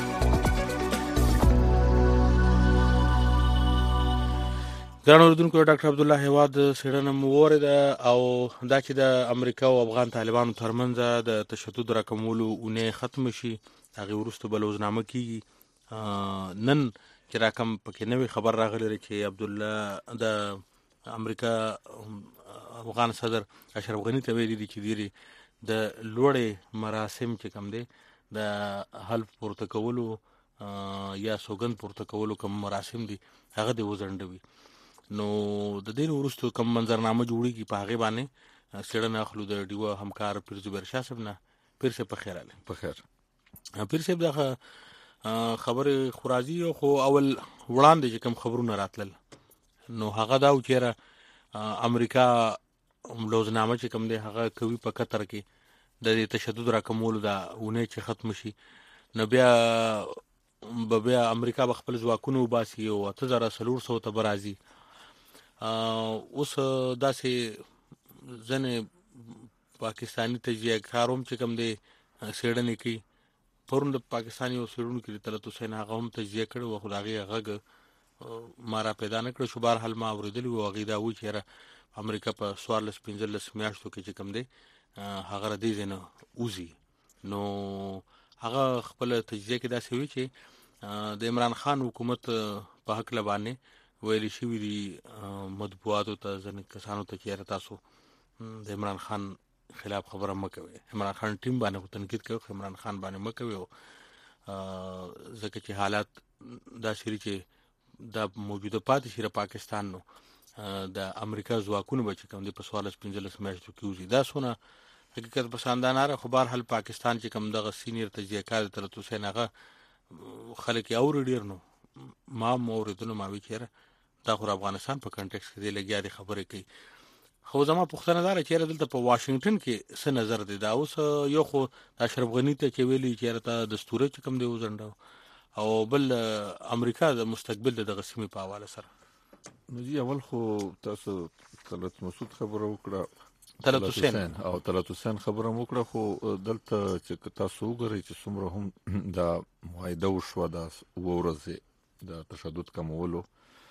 ګران اوردونکو ډاکټر عبد الله هیواد سړنه مورید او دا چې د امریکا او افغان طالبانو ترمنځ د تشدد راکمولو اونې ختم شي هغه ورسته بلوزنامه کیږي نن چې راکم پکې نوې خبر راغلی چې عبد الله د امریکا افغان صدر اشرف غنی ته ویلي دي چې دیری د لوړې مراسم چې کوم دي د حلف پورته کولو یا سوګند پورته کولو کوم مراسم دي هغه د وزندوي نو د دې ورستو کوم منظرنامه جوړیږي په هغه باندې سړنه اخلو د ډیو همکار پرزبیر شاه صاحب نه پیر سے په خیر اله په خیر پیر صاحب دا خبره خورازی خو اول وړاندې چې کوم خبرونه راتلل نو هغه دا و چې امریکا لوزنامه چې کوم دی هغه کوي په قطر کې د تشدد راکمولو دا ونه چې ختم شي نو بیا بیا امریکا خپل ځواکونه وباسي او اته زره سلور سو ته برازي اوس داسې ځنې پاکستانی تجزیه کاروم چې کوم دی سیډنې کې پرون د پاکستاني او سیډونو کې طلعت حسین هغه هم تجزیه کړو او خدای هغه مارا پیدا نه کړ شو بهر حال ما اوریدلی او هغه دا و چې امریکا په سوارلس پنځلس میاشتو کې چې کوم دی هغه ردی زنه اوزي نو هغه خپل تجزیه کې دا سوي چې د عمران خان حکومت په حق لبانه ویل شي وی مطبوعاتو ته ځنه کسانو ته چې تاسو د عمران خان خلاف خبره مکوي. عمران خان ټیم باندې تنقید کوي، عمران خان باندې مکوي او ځکه چې حالات دا شری چې دا موجوده پاتې شي پاکستان نو د امریکا ځواکونو به چې کوم د په سوالس پنځلس میاشتو کې وزي دا سونه حقیقت پسندانه خو بهر حال پاکستان چې کوم دغه سینیر تجزیه‌کار تر توسه نغه خلک اور ډیر نو ما موردونو ما ویچره دا خو افغانستان په کنټکس کې دی لګیا دي خبرې کوي. خو زما پوښتنه دار چې دلته په واشنگټن کې څه نظر دی دا اوس یو خو اشرف غنی ته چې ویلي چې ته دستور چې کوم دی وزنده او بل امریکا د مستقبل دغه سیمې په حواله سره. نو جی اول خو تاسو طلعت مسعود خبره وکړه، طلعت حسین او طلعت حسین خبره وکړه، خو دلته چې تاسو وګورئ چې څومره هم دا معاهده وشوه د ورځې د تشدد کمولو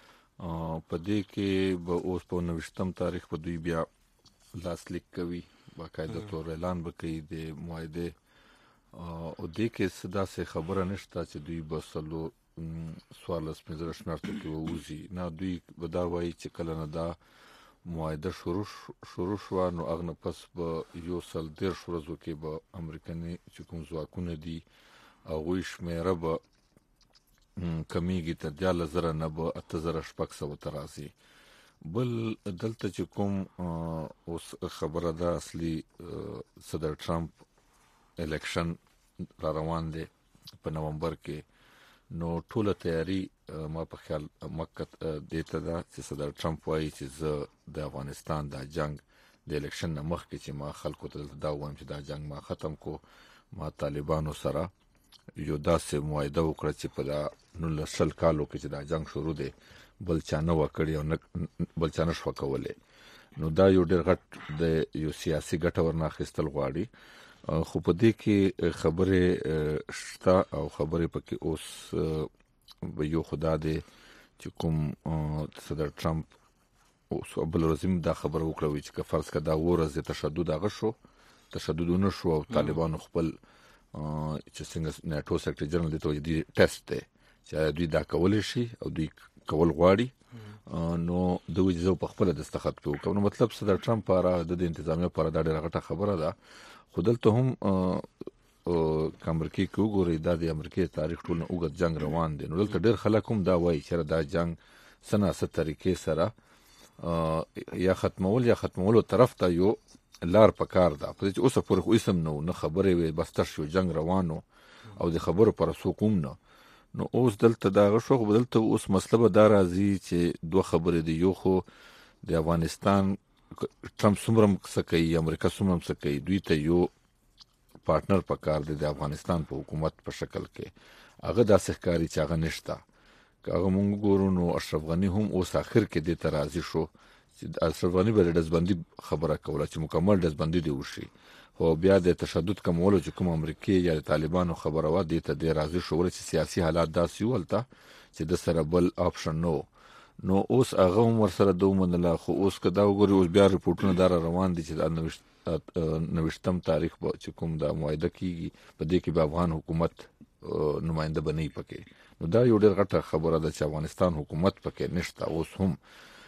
په دې کې به اوس په نوښتم تاریخ په دوی بیا لاسلیک کوي، باقاعده تور اعلان وکړي د معاهده او دې کې صدا سه خبره نشته چې دوی به سلو سوالس پنځه شمارته کې ووزي نه، دوی به دا وایي چې کله نه دا معاهده شروع شروع شو نو اغنه پس به یو سل ډیر ورځو کې به امریکایي چې کوم ځواکونه دي او وی شمیره به کمیږي تر دیاله زره نه به اته زره شپږ سوه ته راځي. بل دلته چې کوم اوس خبره ده اصلي صدر ټرمپ الیکشن را روان دی په نومبر کې، نو ټوله تیاری ما په خیال مکه دیته ده چې صدر ټرمپ وایي چې زه د افغانستان د جنگ د الیکشن نه مخکې چې ما خلکو ته دا وایم چې دا جنگ ما ختم کو، ما طالبانو سره یو داسې معاهده وکړه چې په دا نولس شل کالو کې چې دا جنگ شروع دی بل چا نه وکړي او بل چا نه شو کولی. نو دا یو ډېر غټ د یو سیاسي ګټه ورناخیستل غواړي، خو په دې کې خبرې شته او خبرې پکې اوس به یو خدا دی چې کوم صدر ټرمپ اوس بل ورځ دا خبره وکړه چې که فرض کړه دا ورځ تشدد هغه شو تشددونه شو او طالبانو خپل چې څنګه ناتو سیکرټری جنرال د توجدي ټیسټ دی چې دوی دا کول شي او دوی کول غواړي، نو دوی ځو په خپل دستخط کوي. نو مطلب صدر ټرمپ لپاره د انتظامیه لپاره دا ډېره غټه خبره ده، خو دلته هم امریکا کې وګورئ دا د امریکا تاریخ ټول نه اوږد جنگ روان دی، نو دلته ډېر خلک هم دا وایي چې دا جنگ سنه ست طریقې سره یا ختمول یا ختمولو طرف ته یو لار پکار ده. په دې اوسه پورې خو اسم نو نه خبرې وي بس تر شو جنگ روانو او د خبرو پر سوقوم نه، نو اوس دلته دا غشو بدلته اوس مسله به دا راځي چې دوه خبرې دي، یو خو د افغانستان ټرمپ څومره څه کوي امریکا څومره څه کوي، دوی ته یو پارټنر پکار دی د افغانستان په حکومت په شکل کې، هغه داسې ښکاري چې هغه نشته. که هغه مونږ ګورو نو اشرف غنی هم اوس اخر کې دې ته راضي شو چې اشرف غنی به د ډزبندي خبره کوله چې مکمل ډزبندي دی وشي، خو بیا د تشدد کمولو چې کوم امریکای یا د طالبانو خبره و دې ته دې راضي شو چې سیاسي حالات داسې ولته چې د سره بل آپشن نو نو اوس هغه ور سره دوه منله. خو اوس که دا وګوري اوس بیا رپورټونه دار روان دي چې د نوښتم تاریخ به چې کوم دا معاهده کیږي په دې کې به افغان حکومت نماینده بنئ پکې، نو دا یو ډېر غټه خبره ده چې افغانستان حکومت پکې نشته اوس هم.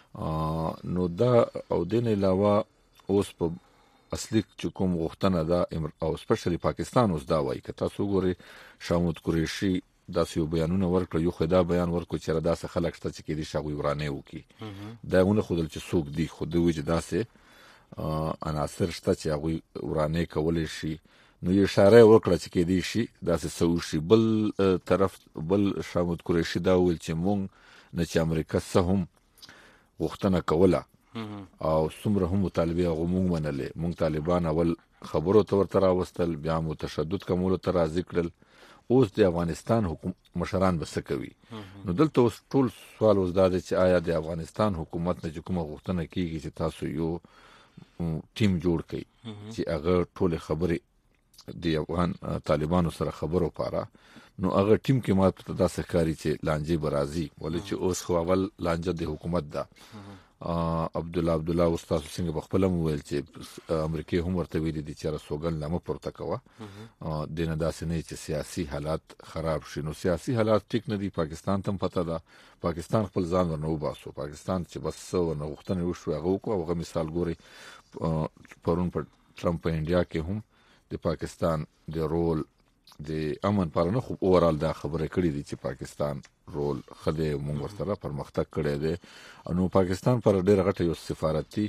نو دا او دین علاوه اوس په اصلي چې کوم غوښتنه ده او سپیشلی پاکستان اوس دا وایي که تاسو وګورئ شاه محمود قریشي داسې یو بیانونه ورکړه، یو خدا بیان ورکړو چې را داسې خلک شته چې کېدای شي هغوی ورانې وکړي، دا ونه ښودل چې څوک دي، خو دوی وایي چې داسې عناصر شته چې هغوی ورانې کولی شي، نو یې اشاره وکړه چې کېدای شي داسې څه وشي. بل طرف بل شاه محمود قریشي دا وویل چې مونږ نه چې امریکا څه هم غوښتنه کوله او څومره هم مطالبه هغه مونږ منلې، مونږ طالبان اول خبرو ته ورته راوستل بیا مو تشدد کمولو ته راضي کړل، اوس د افغانستان حکومت مشران به څه کوي؟ نو دلته اوس ټول سوال اوس دا دی چې آیا د افغانستان حکومت نه چې کومه غوښتنه کیږي چې تاسو یو ټیم جوړ کړئ چې هغه ټول خبرې د افغان طالبانو سره خبرو لپاره، نو هغه ټیم کې ما ته داسې ښکاري چې لانجې به راځي، ولې چې اوس خو اول لانجه د حکومت ده عبد الله عبد الله استاد څنګه بخپل مویل چې امریکای هم ورته ویلي دي چې رسوګن لمه پورته کوه دینه داسې نه چې سیاسي حالات خراب شي. نو سیاسي حالات ټیک نه دي. پاکستان ته پته ده پاکستان خپل ځان ورنو باسو. پاکستان چې بس ورنه غوښتنه وشو هغه کو هغه مثال ګوري پرون پر ټرمپ په انډیا کې هم د پاکستان د رول د امن پالنه خو اورال دا خبره کړې دي چې پاکستان رول خدای مونږ ورسره پرمختګ کړی دی. نو پاکستان پر ډېر غټه یو سفارتي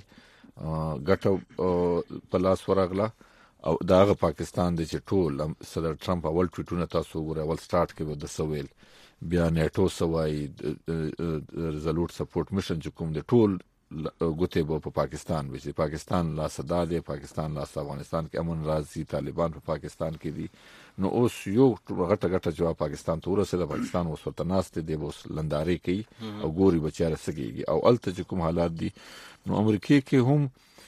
ګټه په لاس ورغله او داغه پاکستان د چې ټول صدر ټرمپ اول ټویټونه تاسو وګورئ اول سٹارټ کې د سویل بیا نیټو سوای رزولوټ سپورټ میشن چې کوم د ټول ګوتې به په پاکستان وي چې پاکستان لا صدا دی پاکستان لا افغانستان کې امن راځي طالبان په پاکستان کې دي. نو اوس یو غټه غټه جواب پاکستان ته ورسېده. پاکستان اوس ورته ناست دی اوس لنداري کوي او ګوري بچاره سګيږي او الته چې کوم حالات دي. نو امریکای کې هم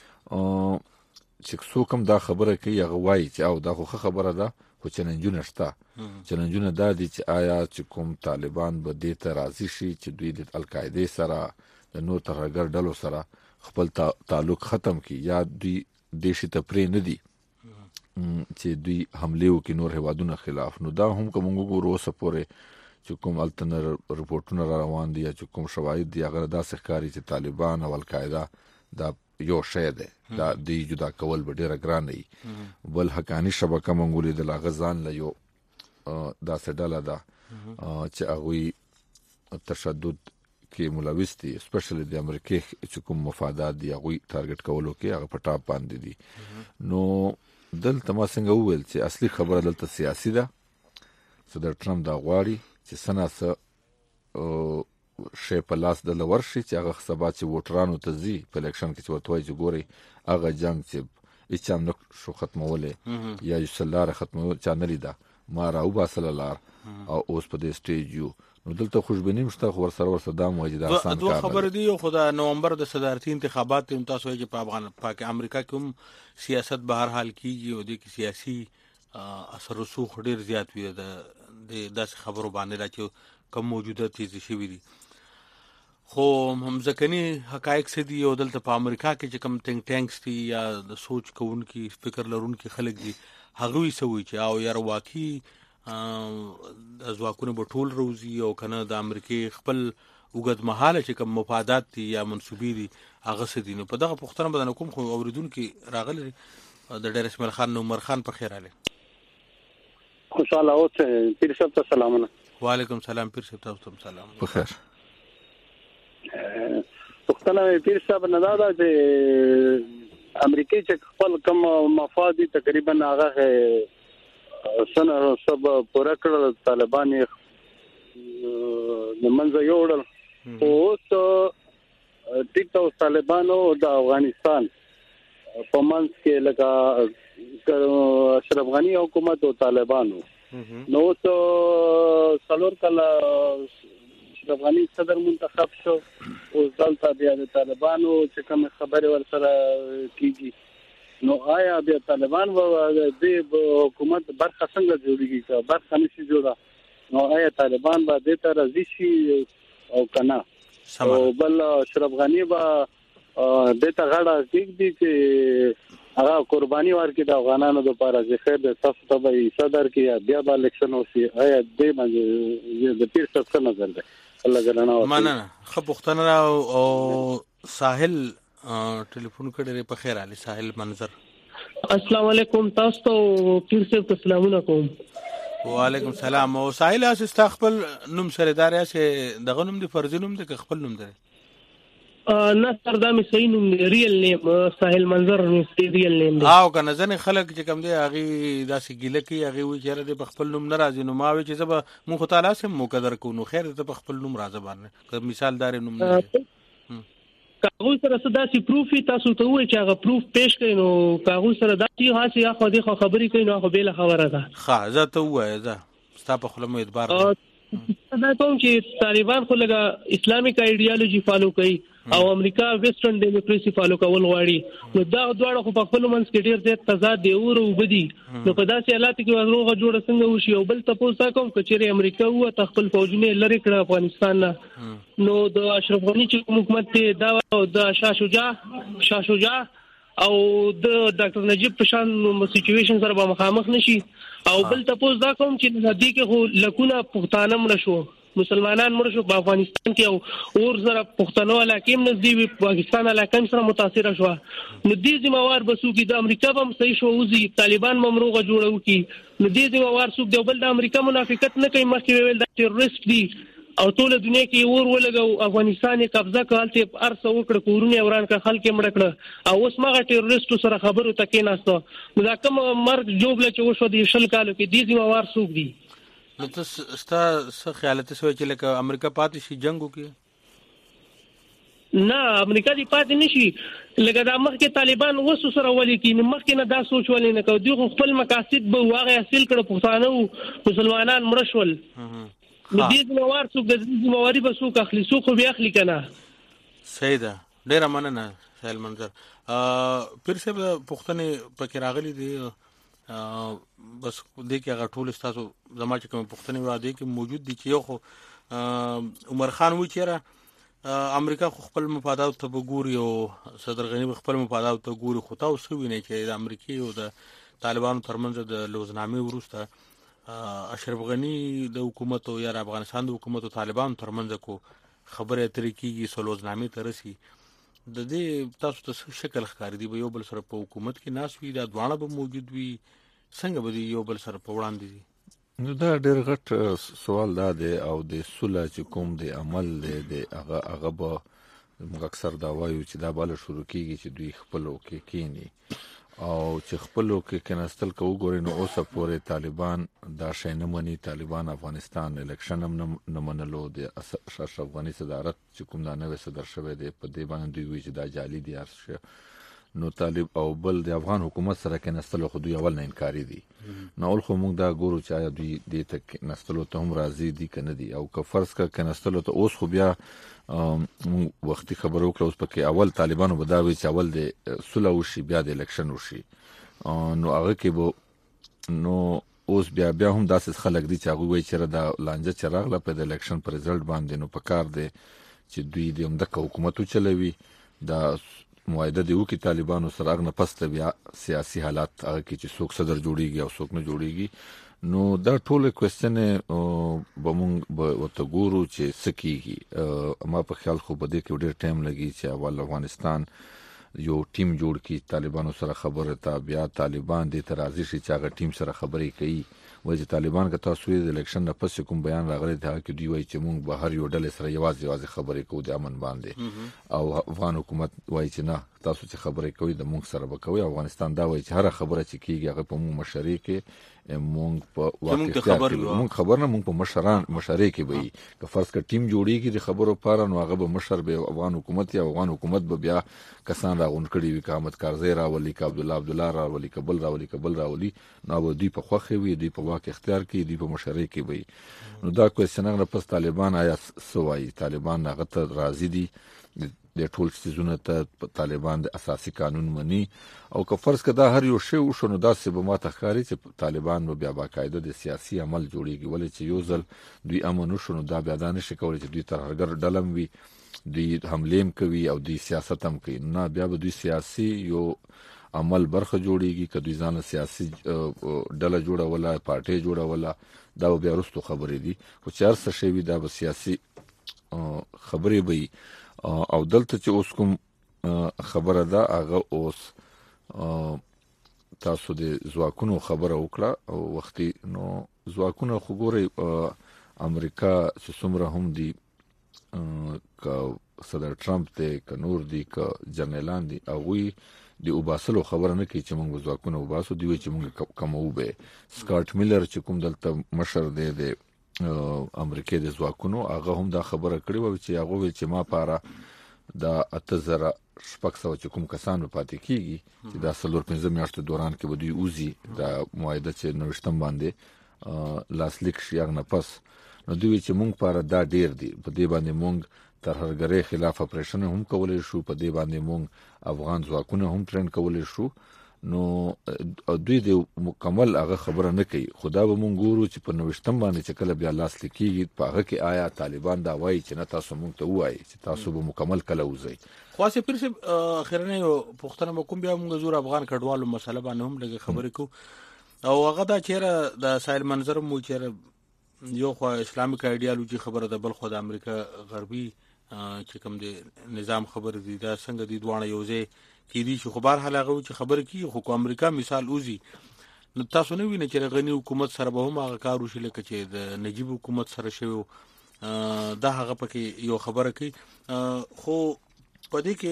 چې څوک هم دا خبره کوي هغه وایي چې او دا خو خبره ده خو چیلنجونه شته. چیلنجونه دا دي چې آیا چې کوم طالبان به دې ته راضي شي چې دوی د القاعده سره د نور ترهګر ډلو سره خپل تعلق ختم کړي یا دوی دیشي ته پرې نه دي چې دوی حمله وکړي نور هوادونو خلاف. نو دا هم کوم وګورو سپورې چې کوم التنر رپورټونه را روان دي یا چې کوم شواهد دي هغه داسې ښکاري چې طالبان او القاعده دا یو شی دی دا د جدا کول به ډیره ګران وي. بل حقانی شبکه منګولې د لاغزان له یو داسې ډله ده چې هغه تشدد کې ملوث دي سپیشلی د امریکای چې کوم مفادات دي هغه ټارګټ کولو کې هغه په ټاپ باندې دي. نو دلته ما څنګه وویل چې اصلي خبره دلته سیاسي ده. صدر ټرمپ دا غواړي چې سناسه شی په لاس د لور شي چې هغه سبا چې ووټرانو ته ځي په الیکشن کې چې ورته وایي چې ګوري هغه جنگ چې هیڅ هم نه شو ختمولې یا یو سلاره ختمول چا نه لیده ما راوباسله لار او اوس په دې سټیج یو. نو دلته خوشبیني مشته خو ورسره ورسره دا موجود ده آسان کار. دوه خبر دی خو د نومبر د صدارتي انتخابات ته تاسو یې په افغان پاک امریکا کې هم سیاست به هر حال کیږي او د سیاسي اثر رسوخ ډیر زیات وي د داسې خبرو باندې راځي کوم موجوده تیزی شوی دي. خو هم ځکني حقایق څه دي او دلته په امریکا کې چې کوم ټینګ ټانکس دي یا د سوچ کوونکي فکر لرونکي خلک دي هغه یې سوي چې او یار واقعي د ځواکونو په ټول روزي او کنه د امریکای خپل وګد محاله چې کوم مفادات دي یا منسوبي دي هغه څه دي. نو په دغه پوښتنه بدن کوم خو اوریدونکو راغلي د ډېر اسماعیل خان نو مرخان په خیر علي خوشاله اوسه. پیر صاحب ته سلامونه. وعلیکم سلام پیر صاحب تاسو ته سلام. په خیر. پښتنه پیر صاحب نه دا چې امریکای چې خپل کوم مفاد دي تقریبا هغه سنه سب پورا کړل طالبان یې منځ یوړل. اوس ټیک طالبانو د افغانستان په منځ کې لکه اشرف غنی حکومت او طالبانو نو تو څلور کله اشرف غنی صدر منتخب شو او دلته بیا د طالبانو چې کوم خبره ورسره کیږي نو آیا بیا طالبان و د حکومت برخه څنګه جوړیږي که برخه نشي جوړه نو آیا طالبان به د ته راضي شي او کنه او بل اشرف غنی به د ته غاړه کېږدي چې هغه قرباني ورکړي د افغانانو لپاره چې خیر د تاسو ته به صدر کې بیا به الیکشن وشي آیا دې باندې د پیر څه څه نظر ده الله ګرانه مننه. خو پښتنه او ساحل ټلیفون کړی په خیر علي ساحل منظر. السلام علیکم تاسو ته پیر صاحب سلامونه کوم. وعلیکم سلام. او ساحل اس استقبال نوم سردار چې دغه نوم دی فرض نوم دی که خپل نوم دی؟ نه سر دا مې صحیح نوم دی ریل نیم ساحل منظر مې ریل نیم دی. او کنه ځنه خلک چې کوم دی هغه داسې ګیله کوي هغه وی چې د خپل نوم ناراضي نو ما وی چې زب مونږ تعالی سم مقدر کو نو خیر ته خپل نوم راځه باندې که مثال دار نوم نه کاغذ سره صدا سي پروف تاسو ته وای چې هغه پروف پېښ کړي نو کاغذ سره دا چې هاسي اخو دي خبرې کوي نو خو به خبره ده. ښه زه ته وای زه ستا په خپل مو اعتبار دا کوم چې طالبان خو لګه اسلامیک ایډیالوژي فالو کوي او امریکا ویسټرن ډیموکراسي فالو کول غواړي نو دا دواړه خو په خپل منځ کې ډیر زیات تضاد دی او وبدي نو په داسې حالات کې وروغه جوړه څنګه وشي او بل تاسو کوم چې امریکا و تخپل فوجونه لری کړ افغانستان نه نو د اشرف غنی چې حکومت ته دا د شاه شجاع شاه شجاع او د ډاکټر نجیب په شان سچويشن سره به مخامخ نشي او بل تاسو دا کوم چې د دې کې لکونه پښتانه مړ شو مسلمانان مړ شو په افغانستان کې او اور زره پښتنو علاقې هم نږدې پاکستان علاقې سره متاثر شو نو دې ذمہوار بسو کې د امریکا هم صحیح شو وزي طالبان ممروغه جوړو کې نو دې ذمہوار څوک دی بل د امریکا منافقت نه کوي مخکې ویل د ټیرریست دی او ټول دنیا کې اور ولګو افغانستان یې قبضه کړل ارسه وکړه کورونه وران کړ خلک مړ کړ او اوس ماغه ټیرریستو سره خبرو تکې نهسته نو دا کوم مرګ جوړل چې وشو د شل کالو کې دې ذمہوار څوک دی نو تاسو ستا څه خیال ته سوچ لکه امریکا پاتې شي جنگو کې نه امریکا دی پاتې نشي لکه د مخکې طالبان وسو سره ولي کې مخکې نه دا سوچ ولې نه کو دی خپل مقاصد به واغې حاصل کړ پښتانه مسلمانان مړشول نو دې ذمہوار څوک د ذمہواری به څوک اخلي څوک به اخلي کنه صحیح ده ډیر مننه سهیل منظر پیر صاحب پښتنې پکې راغلي دي بس دې کې هغه ټول تاسو زما چې کوم پښتنې واده کې موجود دي چې یو خو عمر خان و چیرې امریکا خو خپل مفادات ته وګوري او صدر غنی خپل مفادات ته وګوري خو تاسو وینئ چې د امریکای او د طالبانو ترمنځ د لوزنامې وروسته اشرف غنی د حکومت او یا افغانستان د حکومت او طالبانو ترمنځ کو خبره اترې کیږي سلوزنامې ته رسي د دې تاسو ته شکل ښکار دی به یو بل سره په حکومت کې ناس وي دا دوانه به موجود وي څنګه به یو بل سره په وړاندې دي نو دا ډېر غټ سوال دا دی او د سوله چې کوم دی عمل دی د هغه هغه به موږ اکثر دا وایو چې دا بل شروع کیږي چې دوی خپلو کې کینی او چې خپلو کې کناستل کو ګوري نو اوسه پورې طالبان دا شی نه مني طالبان افغانستان الیکشن هم نه منلو د اشرف غنی صدارت چې کوم دا نوې صدر شوی دی په دې باندې دوی وی چې دا جعلي دي ارشه نو طالب او بل د افغان حکومت سره کې نستلو خو دوی اول نه انکاری دي نو اول خو موږ دا ګورو چې آیا دوی دې تک نستلو ته هم راضي دي کنه دي او که فرض کا کې نستلو ته اوس خو بیا وختي خبرو کړو اوس پکې اول طالبانو بداوي چې اول د سوله وشي بیا د الیکشن وشي نو هغه کې به نو اوس بیا بیا هم داسې خلک دي چې هغه وایي چې دا لانجه چراغله په د الیکشن پر رزلټ باندې نو پکار دی چې دوی د همدغه حکومت چلوي دا معاهده دی وکي طالبانو سره غنه پسته بیا سیاسي حالات هغه کې چې څوک صدر جوړیږي او څوک نه جوړیږي نو دا ټول کوېسچن به مونږ به ورته ګورو چې څه کېږي ما په خیال خو به دې کې ډېر ټایم لګي چې اول افغانستان یو ټیم جوړ کړي طالبانو سره خبره ته بیا طالبان دې ته راضي شي چې هغه ټیم سره خبرې کوي وایي چې طالبان که تاسو د الیکشن نه پس کوم بیان راغلی دی هغه کې دوی وایي چې مونږ به هر یو ډلې سره یوازې یوازې خبرې کوو د امن باندې او افغان حکومت وایي چې نه تاسو چې خبرې کوي د مونږ سره به کوي افغانستان دا وایي چې هر خبره چې کیږي هغه په مونږ مشري کې مونږ په واقع خبر مونږ خبر نه مونږ په مشران مشري کې وي که فرض کا ټیم جوړیږي د خبرو لپاره نو هغه به مشر به افغان حکومت یا افغان حکومت به بیا کسان راغون کړي وي کامت کارزی راولي ک عبد الله عبد الله راولي کبل راولي کبل راولي نو به دوی په خوخه وي دوی په واقع اختیار کې دوی په مشري کې وي نو دا کوېسچن نه پس طالبان آیا سوای طالبان هغه ته راضي دي د ټول سيزونه ته طالبان د اساسي قانون مني او که فرض کدا هر یو شی وشو نو داسې به ما تخکاری چې طالبان نو بیا باقاعده د سیاسي عمل جوړیږي ولې چې یو ځل دوی امن وشو نو دا بیا دا نشي کولی چې دوی ترهګر ډلم وي دوی حمله کوي او دوی سیاست هم کوي نه بیا به دوی سیاسي یو عمل برخه جوړیږي که دوی ځان سیاسي ډله جوړوله پارټي جوړوله دا بیا وروستو خبرې دي خو چې هر څه شی وي دا به سیاسي خبرې وي او دلته چې اوس کوم خبره ده هغه اوس تاسو د ځواکونو خبره وکړه او وختي نو ځواکونه خو ګوري امریکا چې څومره هم دي که صدر ټرمپ دی که نور دي که جنرالان دي هغوی د اوباسلو خبره نه کوي چې موږ ځواکونه وباسو دوی چې موږ کموو به سکاټ میلر چې کوم دلته مشر دی د امریکای د ځواکونو هغه هم دا خبره کړې و چې هغه ویل چې ما پاره دا اته زره شپږ سوه چې کوم کسان پاتې کیږي چې دا څلور پنځه میاشتو دوران کې به دوی اوزي دا معاهده چې نوښتم باندې لاسلیک شي هغه نه پس نو دوی چې مونږ پاره دا ډیر دي په دې باندې مونږ ترهګرۍ خلاف اپریشن هم کولای شو. په دې باندې مونږ افغان ځواکونه هم ټرین کولای شو. نو دوی د مکمل هغه خبره نه کوي. خدا به مونږ ګورو چې په نوښتم باندې چې کله بیا لاس لیکيږي په هغه کې آیا طالبان دا وایي چې نه تاسو مونږ ته وایي چې تاسو به مکمل کله وځي. خاصه پر څه اخرنه پښتنه وکوم بیا مونږ زور افغان کډوالو مسله باندې هم لږه خبرې کو او هغه دا چیرې د سایل منظر مو چیرې یو خو اسلامیک ایډیالوژي خبره ده بل خو د امریکا غربي چې کوم د نظام خبره دي دا څنګه دي دوانه یوځي کې دي چې خبر حال هغه چې خبره کی خو امریکا مثال اوزي نو تاسو نه وینئ چې غنی حکومت سره به هم هغه کار وشي لکه چې د نجیب حکومت سره شوی دا هغه پکې یو خبره کوي. خو په دې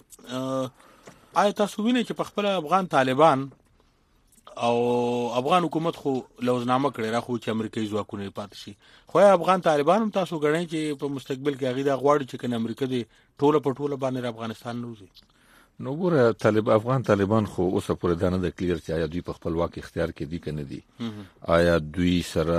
کې آیا تاسو وینئ چې په خپل افغان طالبان او افغان حکومت خو لوزنامه کړی را خو چې امریکایي ځواکونه پاتې شي خو افغان طالبان هم تاسو غواړئ چې په مستقبل کې هغه د غواړي چې کنه امریکا دې ټوله په ټوله باندې افغانستان نوځي؟ نو ګوره طالب افغان طالبان خو اوسه پورې دا نه د کلیر چې آیا دوی په خپل واک اختیار کې دي کنه دي. آیا دوی سره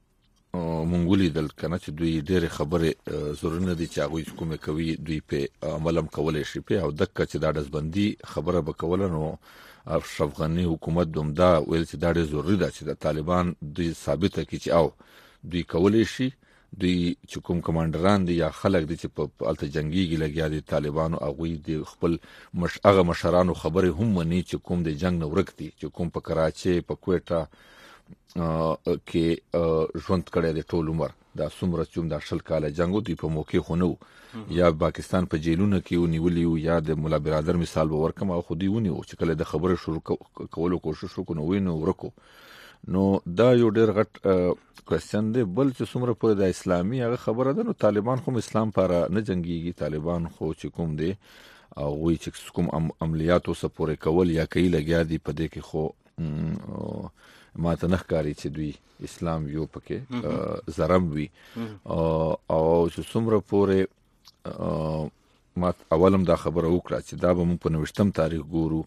مونږ لیدل کنه چې دوی ډېر خبره ضرور نه دي چې هغه کومه کوي دوی په عملم کولای شي په او دک چې دا دزبندي خبره وکول نو اشرف غنی حکومت دومدا ویل چې دا ډېر ضروری ده چې د طالبان دوی ثابته کړي چې او دوی کولای شي دوی چې کوم کمانډران دي یا خلک دي چې په الته جنگيږي لګیا دي طالبانو هغه د خپل مش هغه مشرانو خبره هم مني چې کوم د جنگ نو ورکتي چې کوم په کراچي په کوټا کې ژوند کړی د ټول عمر دا څومره چې دا شل کاله جنگو دی په موقع خونو یا پاکستان په جیلونو کې ونیولې یا د مولا برادر مثال به ورکم او خودي ونیو چې کله د خبره شروع کولو کوشش وکړو وینو ورکو. نو دا یو ډېر غټ کوېسچن دی. بل چې څومره پورې د اسلامي هغه خبره ده نو طالبان خو اسلام پر نه جنگيږي. طالبان خو چې کوم دی او وی چې کوم عملیاتو سپورې کول یا کوي لګیا دي په دې کې خو ما ته نه ښکاري چې دوی اسلام یو پکې زرم وي او چې څومره پورې ما اولم دا خبره وکړه چې دا به موږ په نوښتم تاریخ ګورو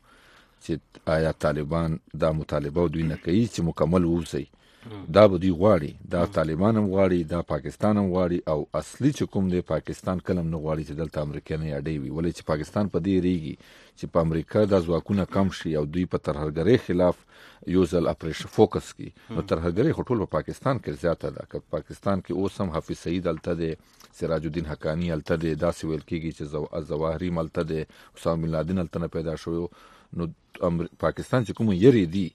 چې آیا طالبان دا مطالبه دوی نه کوي چې مکمل ووسی. دا به دوی غواړي دا طالبان هم غواړي دا پاکستان هم غواړي او اصلي چې کوم دی پاکستان کلم نه غواړي چې دلته امریکایي اډې وي ولې چې پاکستان په دې ریږي چې په امریکا د ځواکونه کم شي او دوی په ترهګرۍ خلاف یو ځل اپریشن فوکس کی نو ترهګرۍ خو ټول په پاکستان کې زیاته ده. که پاکستان کې اوس هم حافظ سعید الته دی سراج الدین حقانی الته دی داسې ویل کېږي چې الظواهري ملته دی اسامه بن لادن الته پیدا شوی. نو پاکستان چې کوم یری دي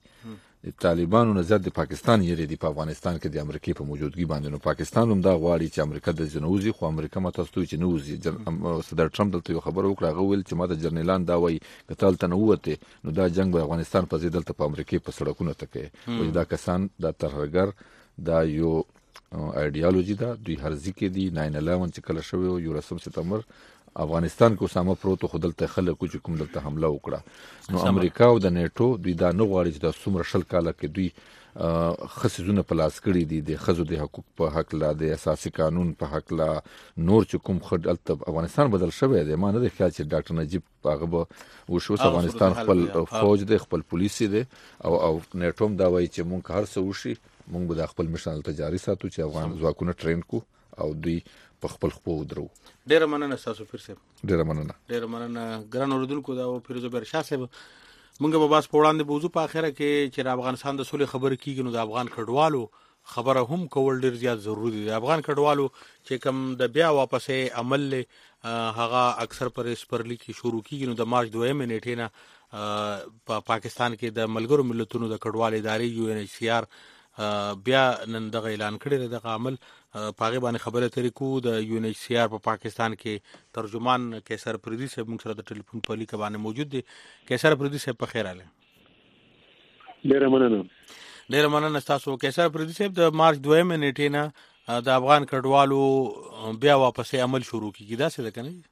طالبانو نه زیات د پاکستان یری دي په افغانستان کې د امریکای په موجودګي باندې. نو پاکستان هم دا غواړي چې امریکا د جنوزي خو امریکا ماته ستوي چې نوزي. صدر ټرمپ دلته یو خبر وکړه هغه ویل چې ماته جرنیلان دا وایي کتل ته نوته نو دا جنگ به افغانستان په ضد دلته په امریکای په سړکونو ته کوي. او دا کسان د ترهګر دا یو ایډیالوژي ده دوی هرځي کې دي. ناین الیون چې کله شوی یو رسم سپتمبر افغانستان کې اسامه پروت خدلته خلکو چې کوم دلته حمله وکړه نو امریکا او د نیټو دوی دا نه غواړي چې د څومره شل کاله کې دوی خصيزونه پلاس کړي دي د خزو د حقوق په حق لا د اساسي قانون په حق لا نور چې کوم خد افغانستان بدل شوی دی. ما نه د خیال چې ډاکټر نجیب هغه به وشو افغانستان خپل فوج دی خپل پولیس دی او او نیټوم دا وایي چې مونږ هر څه وشي مونږ به د خپل مشن تجاري ساتو چې افغان ځواکونه ټرین کو او دوی په خپل خپل درو. ډیر مننه تاسو پیر صاحب. ډیر مننه. ډیر مننه ګران اوردونکو دا فیروز برشاه صاحب مونږ به باس په وړاندې موضوع په اخره کې چې افغانستان د سولې خبر کیږي نو د افغان کډوالو خبره هم کول ډیر زیات ضروری دی. افغان کډوالو چې کوم د بیا واپسې عمل هغه اکثر پر سپرلی کې شروع کیږي نو د مارچ دویمه نیټه نه په پاکستان کې د ملګرو ملتونو د کډوال ادارې یو ان ایچ سی آر بیا نن دغه اعلان کړی دی دغه عمل پاغه باندې خبره ترې کو د یو ان ایچ سی آر په پاکستان کې ترجمان کیسر پردي صاحب موږ سره د ټلیفون په لیک باندې موجود دي. کیسر پردي صاحب په خیر اله. ډیر مننه. ډیر مننه تاسو کیسر پردي صاحب د مارچ دویمه نیټه نه د افغان کډوالو بیا واپسې عمل شروع کیږي دا څه ده کنه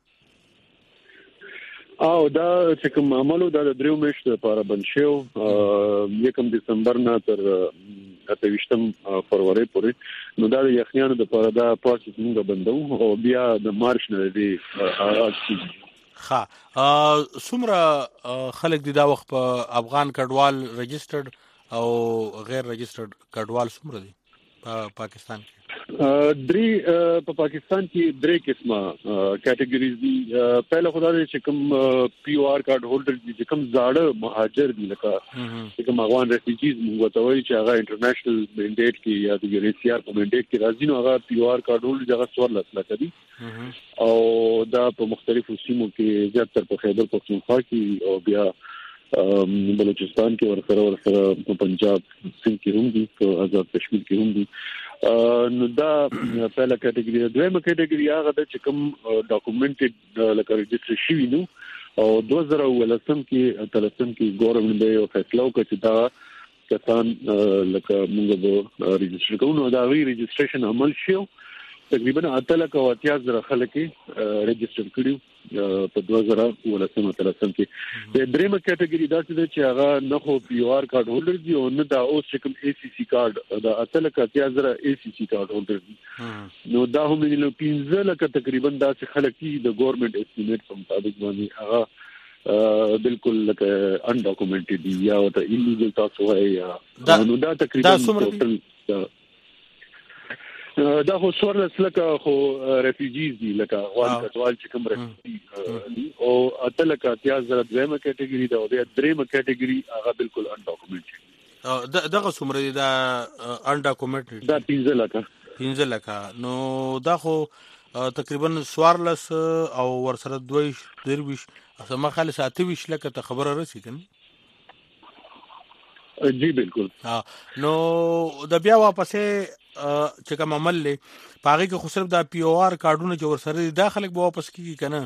او دا چې کوم عملو د دریو میاشتو لپاره بند شو یکم دسمبر نه تر اتهشتم فروری پورې نو دا د یخنیانو د لپاره دا پروسس موږ بندو او بیا د مارچ نه دی آغاز کیږي. ها څومره خلک دي دا وخت په افغان کډوال رجسټرډ او غیر رجسټرډ کډوال څومره دي په پاکستان کې؟ درې په پاکستان کې درې قسمه کټګوریز دي. پهله خدای چې کوم پی او آر کارت هولډر دي چې کوم زاړه مهاجر دي لکه کوم افغان ریفیوجیز موږ ته وایي چې هغه انټرنیشنل منډیټ کې یا د یو ان ایچ سی آر په منډیټ کې راځي نو هغه پی او آر کارت هولډر هغه څوار لاسه کوي او دا په مختلفو سیمو کې زیاتره په خیبر پختونخوا کې او بیا بلوچستان کې ورسره ورسره په پنجاب سند کې هم دي او آزاد کشمیر کې هم دي. نو دا پهلا کټګوري ده. دویمه کټګوري هغه د چې کوم ډاکومنټډ لکه ريجستر شوی نو او دوه زره ولسم کې تلسم کې ګورنمنت یو فیصله وکړه چې دا کسان لکه موږ به ريجستر کوو نو دا وی ريجستریشن عمل شو. تقریبا اتل کا واتیا زره خلک ريجستر کړیو په دوه زره ولسم تلسم کې. د درېمه کټګوري دا چې هغه نه خو پی او آر کارت هولډر دي او نه دا اوس چې کوم اي سي سي کارت دا اتل کا واتیا زره اي سي سي کارت هولډر دي نو دا هم نه پینځه لکه تقریبا دا چې خلک د ګورنمنت استیمیټ په مطابق باندې هغه بالکل لکه ان ډاکومنټډ دي یا ته ایلیګل تاسو وایي نو دا تقریبا دا خو سوړل لکه خو ریفیوجیز دي لکه افغان کډوال چې کوم ریفیوجی او اتل کا اتیا زره دویمه کټګوري دا او درېمه کټګوري هغه بالکل ان ډاکومنټ دغه څومره دي دا ان ډاکومنټ دا پنځه لکه پنځه لکه نو دا خو تقریبا سوارلس او ورسره دوی درویش اسمه خالص اتويش لکه ته خبره رسې کنه. جی بالکل. نو د بیا واپسې چې کوم عمل لې پاره کې خو صرف د پی او آر کارډونه چې ورسره داخله به واپس کیږي کنه.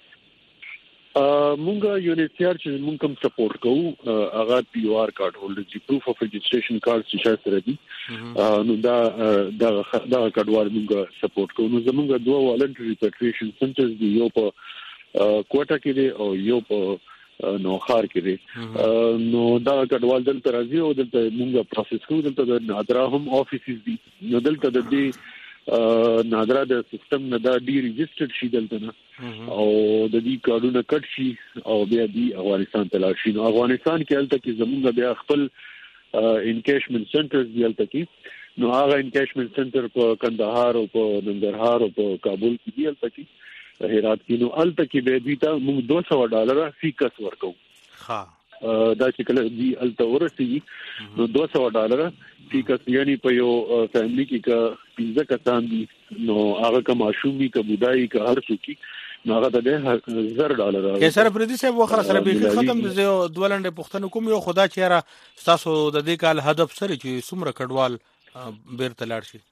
مونږ یو ان ایچ سی آر چې مونږ کوم سپورټ کوو هغه پی او آر کارت هولډر چې پروف اف ريجستریشن کارت چې سره دي نو دا دا دا کډوال مونږ سپورټ کوو. نو زمونږ دوه والنټری ریپیټریشن سنټرز دي یو په کوټا کې دي او یو په نو خار کې دي نو دا کډوال دلته راځي او دلته مونږه پروسس کوو. دلته د نادرا هم افیسز دي نو دلته د دې نادرا د سیستم نه دا ډی ريجسترډ شي دلته نه او د دې کارونه کټ شي او بیا دی افغانستان ته لاړ شي. نو افغانستان کې الته کې زمونږ بیا خپل انکیشمنت سنټرز دی الته کې نو هغه انکیشمنت سنټر په کندهار او په ننګرهار او په کابل کې دی الته کې هرات کې نو الته کې به دي ته موږ دوه سوه ډالر فی کس ورکو. ها دا چې کله دی الته ورسېږي نو دوه سوه ډالر فی کس یعنی په یو فیملی کې کا پنځه کسان دي نو هغه کا ماشومی کا بودای کا هر څوک نو هغه د زر ډالر کې سره پردي صاحب وخره سره به ختم د دولنډ پښتنو کوم یو خدا چیرې تاسو د دې کال هدف سره چې څومره کډوال بیرته لاړ شي.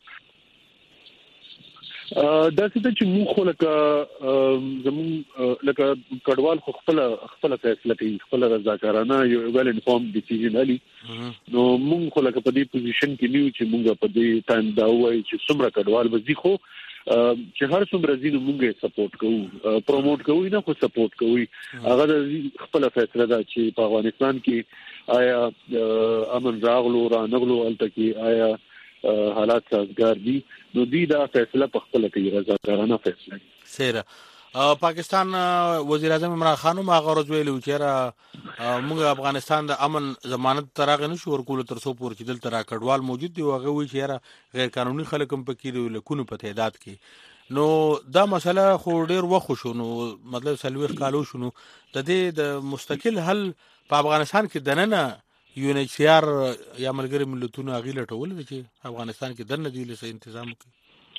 دا څه چې موږ خو لکه زمون لکه کډوال خو خپل خپل فیصله کوي خپل رضاکارانه یو ویل انفورم ډیسیژن علي نو موږ خو لکه په دې پوزیشن کې نیو چې موږ په دې ټایم دا وایي چې څومره کډوال به ځي خو چې هر څومره ځینو موږ سپورټ کوو پروموټ کوو نه خو سپورټ کوو هغه د خپل فیصله ده چې په افغانستان کې آیا امن راغلو را نغلو الته کې آیا حالات سازگار دي نو دی دا فیصله په خپل کې رضاکارانه فیصله سره. پاکستان وزیر اعظم عمران خان هم هغه ورځ ویلو چې موږ افغانستان د امن ضمانت ترغه نشو ورکول تر څو پور چې دلته را کډوال موجود دی هغه وی چې غیر قانوني خلک هم پکې لري لکونه په تعداد کې نو دا مسله خو ډیر وخت شو نو مطلب سلوي کالو شنو د دې د مستقل حل په افغانستان کې دننه یو ان ایچ سی آر یا ملګری ملتونو اغیله ټول دي چې افغانستان کې دنه دی لسه تنظیم کوي.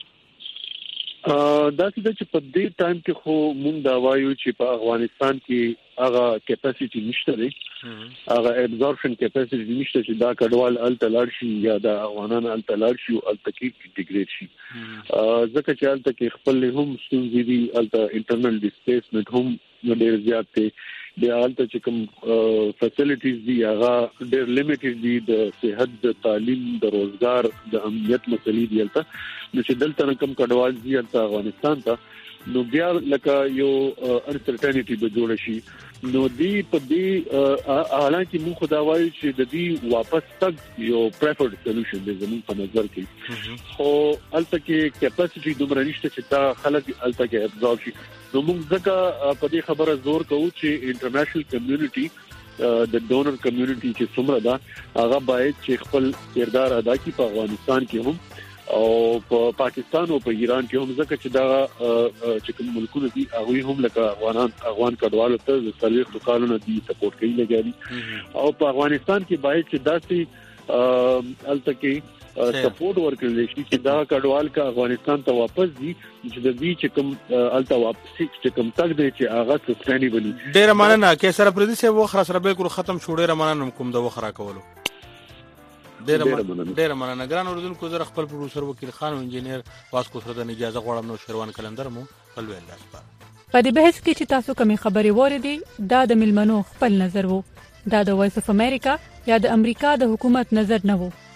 دا چې په دې ټایم کې خو مونږ دا وایو چې په افغانستان کې هغه کیپاسټي نشته دی هغه ابزورپشن کیپاسټي نشته چې دا کډوال الته لاړ شي یا دا افغانان الته لاړ شي او الته کې انټیګریټ شي ځکه چې الته کې خپل هم ستونزې دي الته انټرنل ډیسپلیسمنت هم ډېر زیات دی د الته چې کوم فیسیلیټیز دي هغه ډېر لیمیټډ دي د صحت د تعلیم د روزګار د امنیت مسلې دي الته نو چې دلته کوم کډوال دي الته افغانستان ته نو بیا لکه یو انسرټینټی به جوړ شي نو دی په دې حالانکه موږ خدا وایو چې د دې واپس تک یو پریفرډ سولوشن دی زموږ په نظر کې خو الته کې کیپاسټي دومره نشته چې دا خلک الته کې ابزورب شي نو موږ ځکه په دې خبره زور کوو چې انټرنیشنل کمیونټي د ډونر کمیونټي چې څومره ده هغه باید چې خپل کردار ادا کړي په افغانستان کې هم او په پاکستان او په ایران کې هم ځکه چې دا چې کوم ملکونه دي هغه هم لکه افغانان افغان کډوالو ته د سلیقو قانون دي سپورټ کوي لګیالي او په افغانستان کې باید چې داسې التکي سپورټ ورکړل شي چې دا کډوال کا افغانستان ته واپس دي چې د دې چې کوم الته واپس چې کوم تک دی چې هغه سستینیبل ډیر مننه کې سره پردي سه وخره سره بالکل ختم شو ډیر مننه کوم د وخره کولو ډیر مننه ډیر مننه ګران اوردونکو زه خپل پروډوسر وکیل خان او انجینیر واسکو سره د اجازه غواړم نو شروان کلندر مو خپل ویل لاس په دې بحث کې چې تاسو کومې خبرې وریدي دا د ملمنو خپل نظر وو دا د وایس اف امریکا یا د امریکا د حکومت نظر نه وو